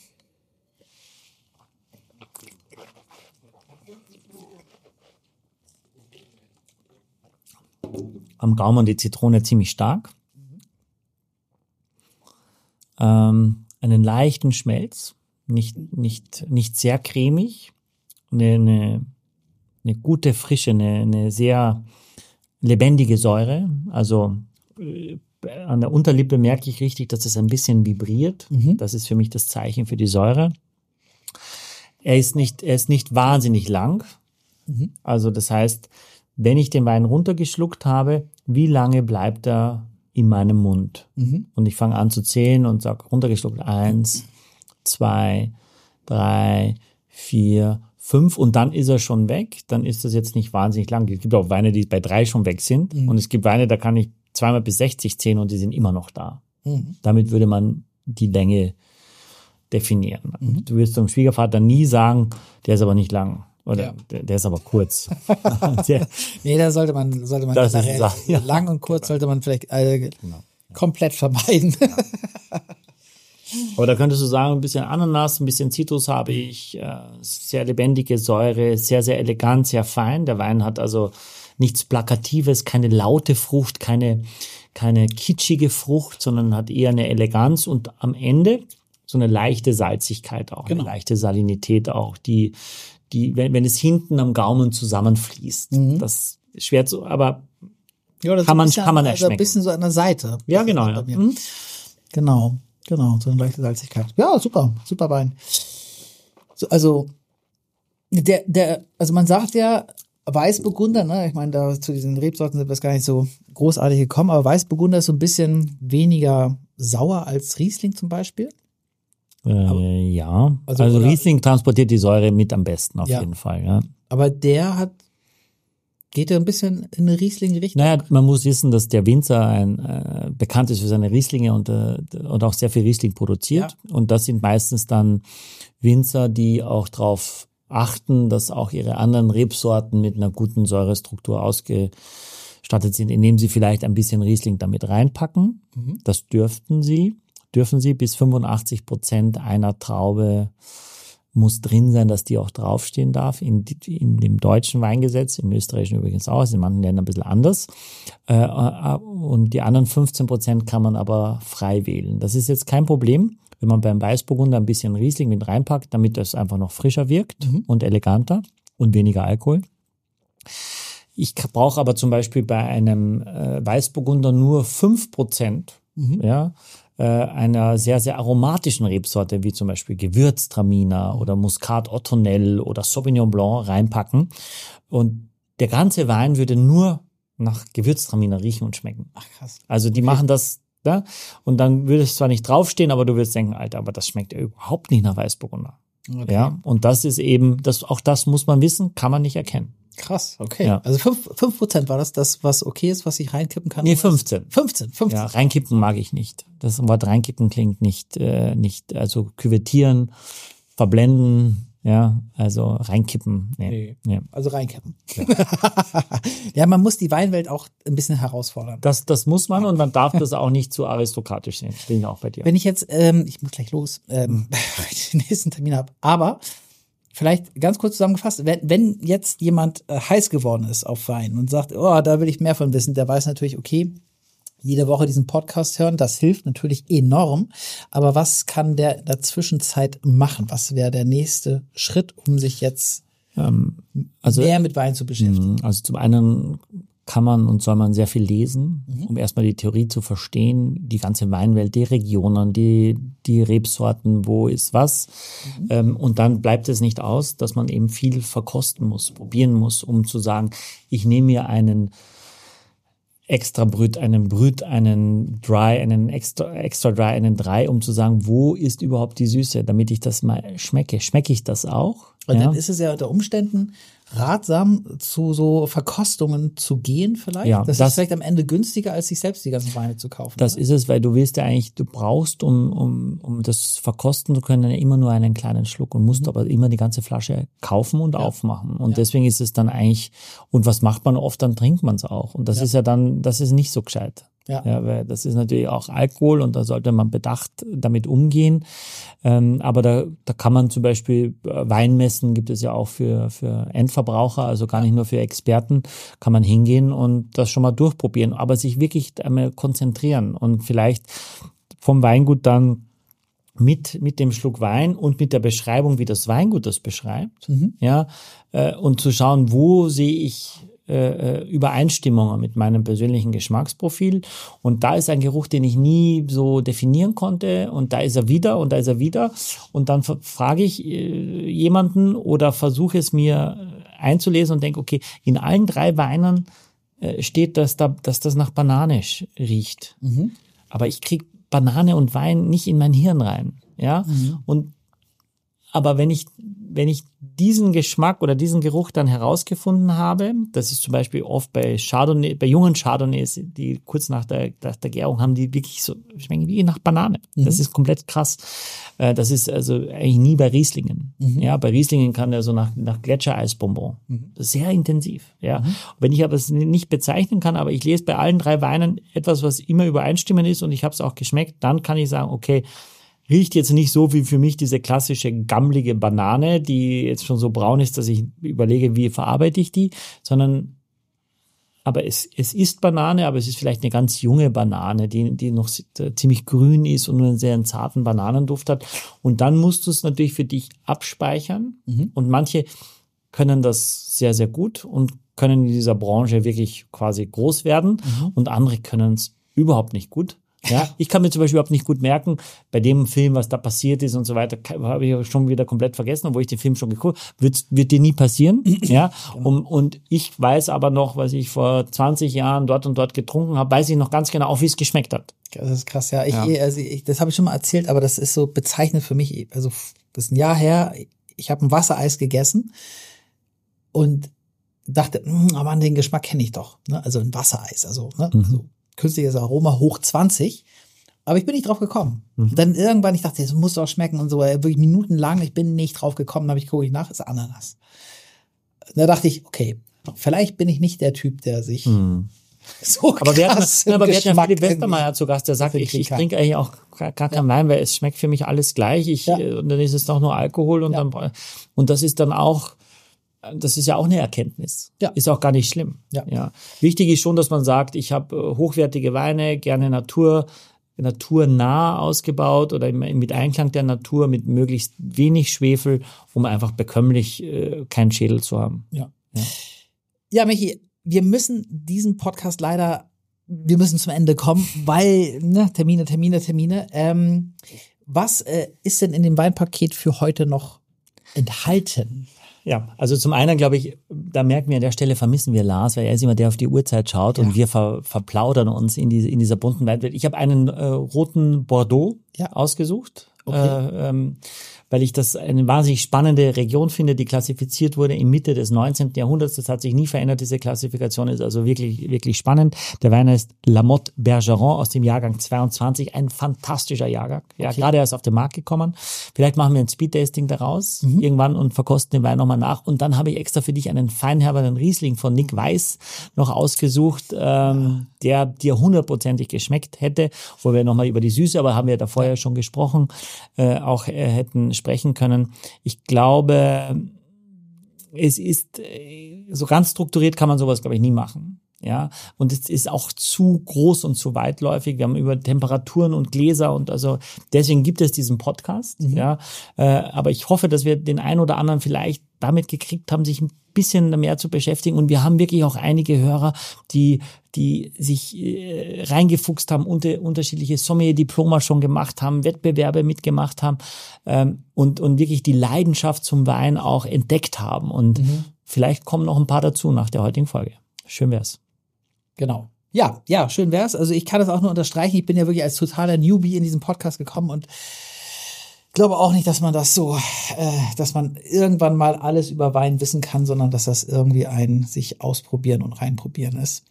Am Gaumen die Zitrone ziemlich stark. Einen leichten Schmelz, nicht sehr cremig, eine gute Frische, eine sehr lebendige Säure. Also an der Unterlippe merke ich richtig, dass es ein bisschen vibriert. Das ist für mich das Zeichen für die Säure. Er ist nicht wahnsinnig lang. Also das heißt, wenn ich den Wein runtergeschluckt habe, wie lange bleibt er in meinem Mund? Und ich fange an zu zählen und sage runtergeschluckt 1, 2, 3, 4, 5 und dann ist er schon weg. Dann ist das jetzt nicht wahnsinnig lang. Es gibt auch Weine, die bei 3 schon weg sind. Und es gibt Weine, da kann ich 2 mal bis 60 zählen und die sind immer noch da. Damit würde man die Länge definieren. Du wirst zum Schwiegervater nie sagen, der ist aber nicht lang. Oder der ist aber kurz. Nee, da sollte man Das ist generell, ja. lang und kurz sollte man vielleicht komplett vermeiden. Aber da könntest du sagen, ein bisschen Ananas, ein bisschen Zitrus habe ich, sehr lebendige Säure, sehr, sehr elegant, sehr fein. Der Wein hat also nichts Plakatives, keine laute Frucht, keine kitschige Frucht, sondern hat eher eine Eleganz und am Ende so eine leichte Salzigkeit auch, eine leichte Salinität auch, die wenn es hinten am Gaumen zusammenfließt. Das ist schwer zu, aber Ja, das kann man also erschmecken. ein bisschen so an der Seite. Ja, genau, ja. Genau, so eine leichte Salzigkeit. Ja, super Wein. So, also also man sagt ja Weißburgunder, ne? Ich meine, da zu diesen Rebsorten sind wir gar nicht so großartig gekommen, aber Weißburgunder ist so ein bisschen weniger sauer als Riesling zum Beispiel. Ja, Also also oder- Riesling transportiert die Säure mit am besten auf jeden Fall. Ja. Aber der hat Geht ja ein bisschen in eine Riesling-Richtung. Naja, man muss wissen, dass der Winzer bekannt ist für seine Rieslinge und auch sehr viel Riesling produziert. Ja. Und das sind meistens dann Winzer, die auch darauf achten, dass auch ihre anderen Rebsorten mit einer guten Säurestruktur ausgestattet sind, indem sie vielleicht ein bisschen Riesling damit reinpacken. Mhm. Das dürfen sie bis 85% einer Traube muss drin sein, dass die auch draufstehen darf. In dem deutschen Weingesetz, im österreichischen übrigens auch, ist in manchen Ländern ein bisschen anders. Und die anderen 15% kann man aber frei wählen. Das ist jetzt kein Problem, wenn man beim Weißburgunder ein bisschen Riesling mit reinpackt, damit das einfach noch frischer wirkt und eleganter und weniger Alkohol. Ich brauche aber zum Beispiel bei einem Weißburgunder nur 5%, einer sehr, sehr aromatischen Rebsorte, wie zum Beispiel Gewürztraminer oder Muscat Ottonel oder Sauvignon Blanc reinpacken. Und der ganze Wein würde nur nach Gewürztraminer riechen und schmecken. Ach krass. Also die machen das, ja, und dann würde es zwar nicht draufstehen, aber du würdest denken, Alter, aber das schmeckt ja überhaupt nicht nach Weißburgunder. Okay. Ja, und das ist eben, auch das muss man wissen, kann man nicht erkennen. Krass, okay. Ja. Also 5% war das, was okay ist, was ich reinkippen kann? Nee, 15. 15. Ja, reinkippen mag ich nicht. Das Wort reinkippen klingt nicht, also küvettieren, verblenden, ja, also reinkippen. Nee. Ja. Also reinkippen. Ja. Ja, man muss die Weinwelt auch ein bisschen herausfordern. Das muss man und man darf das auch nicht zu aristokratisch sehen. Bin ich auch bei dir. Wenn ich jetzt, ich muss gleich los, weil ich den nächsten Termin habe, aber vielleicht ganz kurz zusammengefasst, wenn jetzt jemand heiß geworden ist auf Wein und sagt, oh, da will ich mehr von wissen, der weiß natürlich, okay, jede Woche diesen Podcast hören, das hilft natürlich enorm, aber was kann der in der Zwischenzeit machen? Was wäre der nächste Schritt, um sich jetzt mehr mit Wein zu beschäftigen? Also zum einen kann man und soll man sehr viel lesen, um erstmal die Theorie zu verstehen, die ganze Weinwelt, die Regionen, die Rebsorten, wo ist was. Und dann bleibt es nicht aus, dass man eben viel verkosten muss, probieren muss, um zu sagen, ich nehme mir einen Extra Brüt, einen Dry, einen Extra Dry, einen Dry, um zu sagen, wo ist überhaupt die Süße, damit ich das mal schmecke. Schmecke ich das auch? Und dann ist es ja unter Umständen ratsam, zu so Verkostungen zu gehen vielleicht. Ja, das ist vielleicht am Ende günstiger, als sich selbst die ganzen Weine zu kaufen. Das ist es, weil du brauchst, um das verkosten zu können, immer nur einen kleinen Schluck und musst aber immer die ganze Flasche kaufen und aufmachen. Und deswegen ist es dann eigentlich, und was macht man oft, dann trinkt man es auch. Und das ist ja dann, das ist nicht so gescheit. Ja, weil das ist natürlich auch Alkohol und da sollte man bedacht damit umgehen. Aber da kann man zum Beispiel Weinmessen gibt es ja auch für Endverbraucher, also gar nicht nur für Experten, kann man hingehen und das schon mal durchprobieren, aber sich wirklich einmal konzentrieren und vielleicht vom Weingut dann mit dem Schluck Wein und mit der Beschreibung, wie das Weingut das beschreibt, und zu schauen, wo sehe ich Übereinstimmungen mit meinem persönlichen Geschmacksprofil. Und da ist ein Geruch, den ich nie so definieren konnte. Und da ist er wieder und da ist er wieder. Und dann frage ich jemanden oder versuche es mir einzulesen und denke, okay, in allen 3 Weinen steht, dass das nach Banane riecht. Aber ich kriege Banane und Wein nicht in mein Hirn rein. Ja. Aber wenn ich diesen Geschmack oder diesen Geruch dann herausgefunden habe, das ist zum Beispiel oft bei jungen Chardonnays, die kurz nach der Gärung haben, die wirklich so schmecken wie nach Banane. Das ist komplett krass. Das ist also eigentlich nie bei Rieslingen. Ja, bei Rieslingen kann der so nach Gletschereisbonbon. Sehr intensiv. Ja, wenn ich aber es nicht bezeichnen kann, aber ich lese bei allen 3 Weinen etwas, was immer übereinstimmend ist und ich habe es auch geschmeckt, dann kann ich sagen, okay, riecht jetzt nicht so wie für mich diese klassische gammlige Banane, die jetzt schon so braun ist, dass ich überlege, wie verarbeite ich die, sondern aber es ist Banane, aber es ist vielleicht eine ganz junge Banane, die noch ziemlich grün ist und nur einen sehr zarten Bananenduft hat. Und dann musst du es natürlich für dich abspeichern. Und manche können das sehr, sehr gut und können in dieser Branche wirklich quasi groß werden. Und andere können es überhaupt nicht gut. Ja, ich kann mir zum Beispiel überhaupt nicht gut merken, bei dem Film, was da passiert ist und so weiter, habe ich schon wieder komplett vergessen, obwohl ich den Film schon geguckt habe, wird dir nie passieren. Ja, und ich weiß aber noch, was ich vor 20 Jahren dort und dort getrunken habe, weiß ich noch ganz genau, auch wie es geschmeckt hat. Das ist krass, ja. Das habe ich schon mal erzählt, aber das ist so bezeichnend für mich. Also das ist ein Jahr her, ich habe ein Wassereis gegessen und dachte, oh Mann, den Geschmack kenne ich doch. Ne? Also ein Wassereis, also künstliches Aroma hoch 20. Aber ich bin nicht drauf gekommen. Dann irgendwann, ich dachte, das muss doch schmecken und so, wirklich minutenlang, ich bin nicht drauf gekommen, dann gucke ich nach, ist Ananas. Da dachte ich, okay, vielleicht bin ich nicht der Typ, der sich so aber wir hatten ja Philipp irgendwie Westermeier zu Gast, der sagt, ich trinke eigentlich auch gar keinen Wein, weil es schmeckt für mich alles gleich. Und dann ist es doch nur Alkohol und das ist dann auch, das ist ja auch eine Erkenntnis. Ja. Ist auch gar nicht schlimm. Ja. Wichtig ist schon, dass man sagt, ich habe hochwertige Weine, gerne naturnah ausgebaut oder mit Einklang der Natur, mit möglichst wenig Schwefel, um einfach bekömmlich keinen Schädel zu haben. Ja, Michi, wir müssen diesen Podcast wir müssen zum Ende kommen, weil Termine. Was ist denn in dem Weinpaket für heute noch enthalten? Ja, also zum einen glaube ich, da merken wir an der Stelle, vermissen wir Lars, weil er ist immer der auf die Uhrzeit schaut und wir verplaudern uns in dieser bunten Weinwelt. Ich habe einen roten Bordeaux ausgesucht, weil ich das eine wahnsinnig spannende Region finde, die klassifiziert wurde in Mitte des 19. Jahrhunderts. Das hat sich nie verändert, diese Klassifikation ist also wirklich, wirklich spannend. Der Wein heißt La Motte Bergeron aus dem Jahrgang 22, ein fantastischer Jahrgang. Ja, gerade erst auf den Markt gekommen. Vielleicht machen wir ein Speedtasting daraus irgendwann und verkosten den Wein nochmal nach. Und dann habe ich extra für dich einen feinherbernen Riesling von Nick Weiß noch ausgesucht, der dir 100%ig geschmeckt hätte, wo wir nochmal über die Süße, aber haben wir da vorher schon gesprochen, auch hätten sprechen können. Ich glaube, es ist so ganz strukturiert kann man sowas, glaube ich, nie machen. Ja, und es ist auch zu groß und zu weitläufig. Wir haben über Temperaturen und Gläser und also deswegen gibt es diesen Podcast. Aber ich hoffe, dass wir den einen oder anderen vielleicht damit gekriegt haben, sich ein bisschen mehr zu beschäftigen. Und wir haben wirklich auch einige Hörer, die sich reingefuchst haben, unterschiedliche Sommelier-Diploma schon gemacht haben, Wettbewerbe mitgemacht haben und wirklich die Leidenschaft zum Wein auch entdeckt haben. Und vielleicht kommen noch ein paar dazu nach der heutigen Folge. Schön wär's. Genau. Ja, schön wär's. Also ich kann das auch nur unterstreichen. Ich bin ja wirklich als totaler Newbie in diesen Podcast gekommen und glaube auch nicht, dass man das so, dass man irgendwann mal alles über Wein wissen kann, sondern dass das irgendwie ein sich ausprobieren und reinprobieren ist.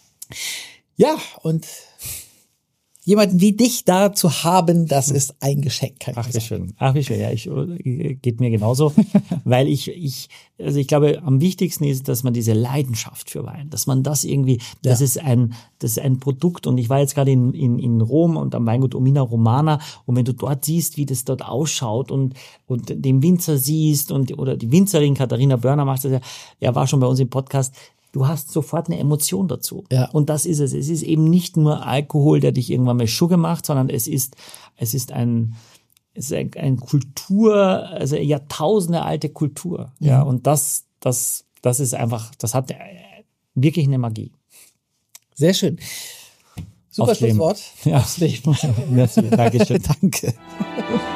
Ja, und jemanden wie dich da zu haben, das ist ein Geschenk. Ach, wie schön. Ja, geht mir genauso, weil ich glaube, am wichtigsten ist, dass man diese Leidenschaft für Wein, dass man das irgendwie, das ist ein Produkt und ich war jetzt gerade in Rom und am Weingut Omina Romana und wenn du dort siehst, wie das dort ausschaut und den Winzer siehst oder die Winzerin Katharina Börner macht das ja, war schon bei uns im Podcast. Du hast sofort eine Emotion dazu. Ja. Und das ist es. Es ist eben nicht nur Alkohol, der dich irgendwann mal Schugge macht, sondern es ist ein Kultur, also Jahrtausende alte Kultur. Ja. Und das ist einfach, das hat wirklich eine Magie. Sehr schön. Super Schlusswort. Ja. Merci. Dankeschön. Danke.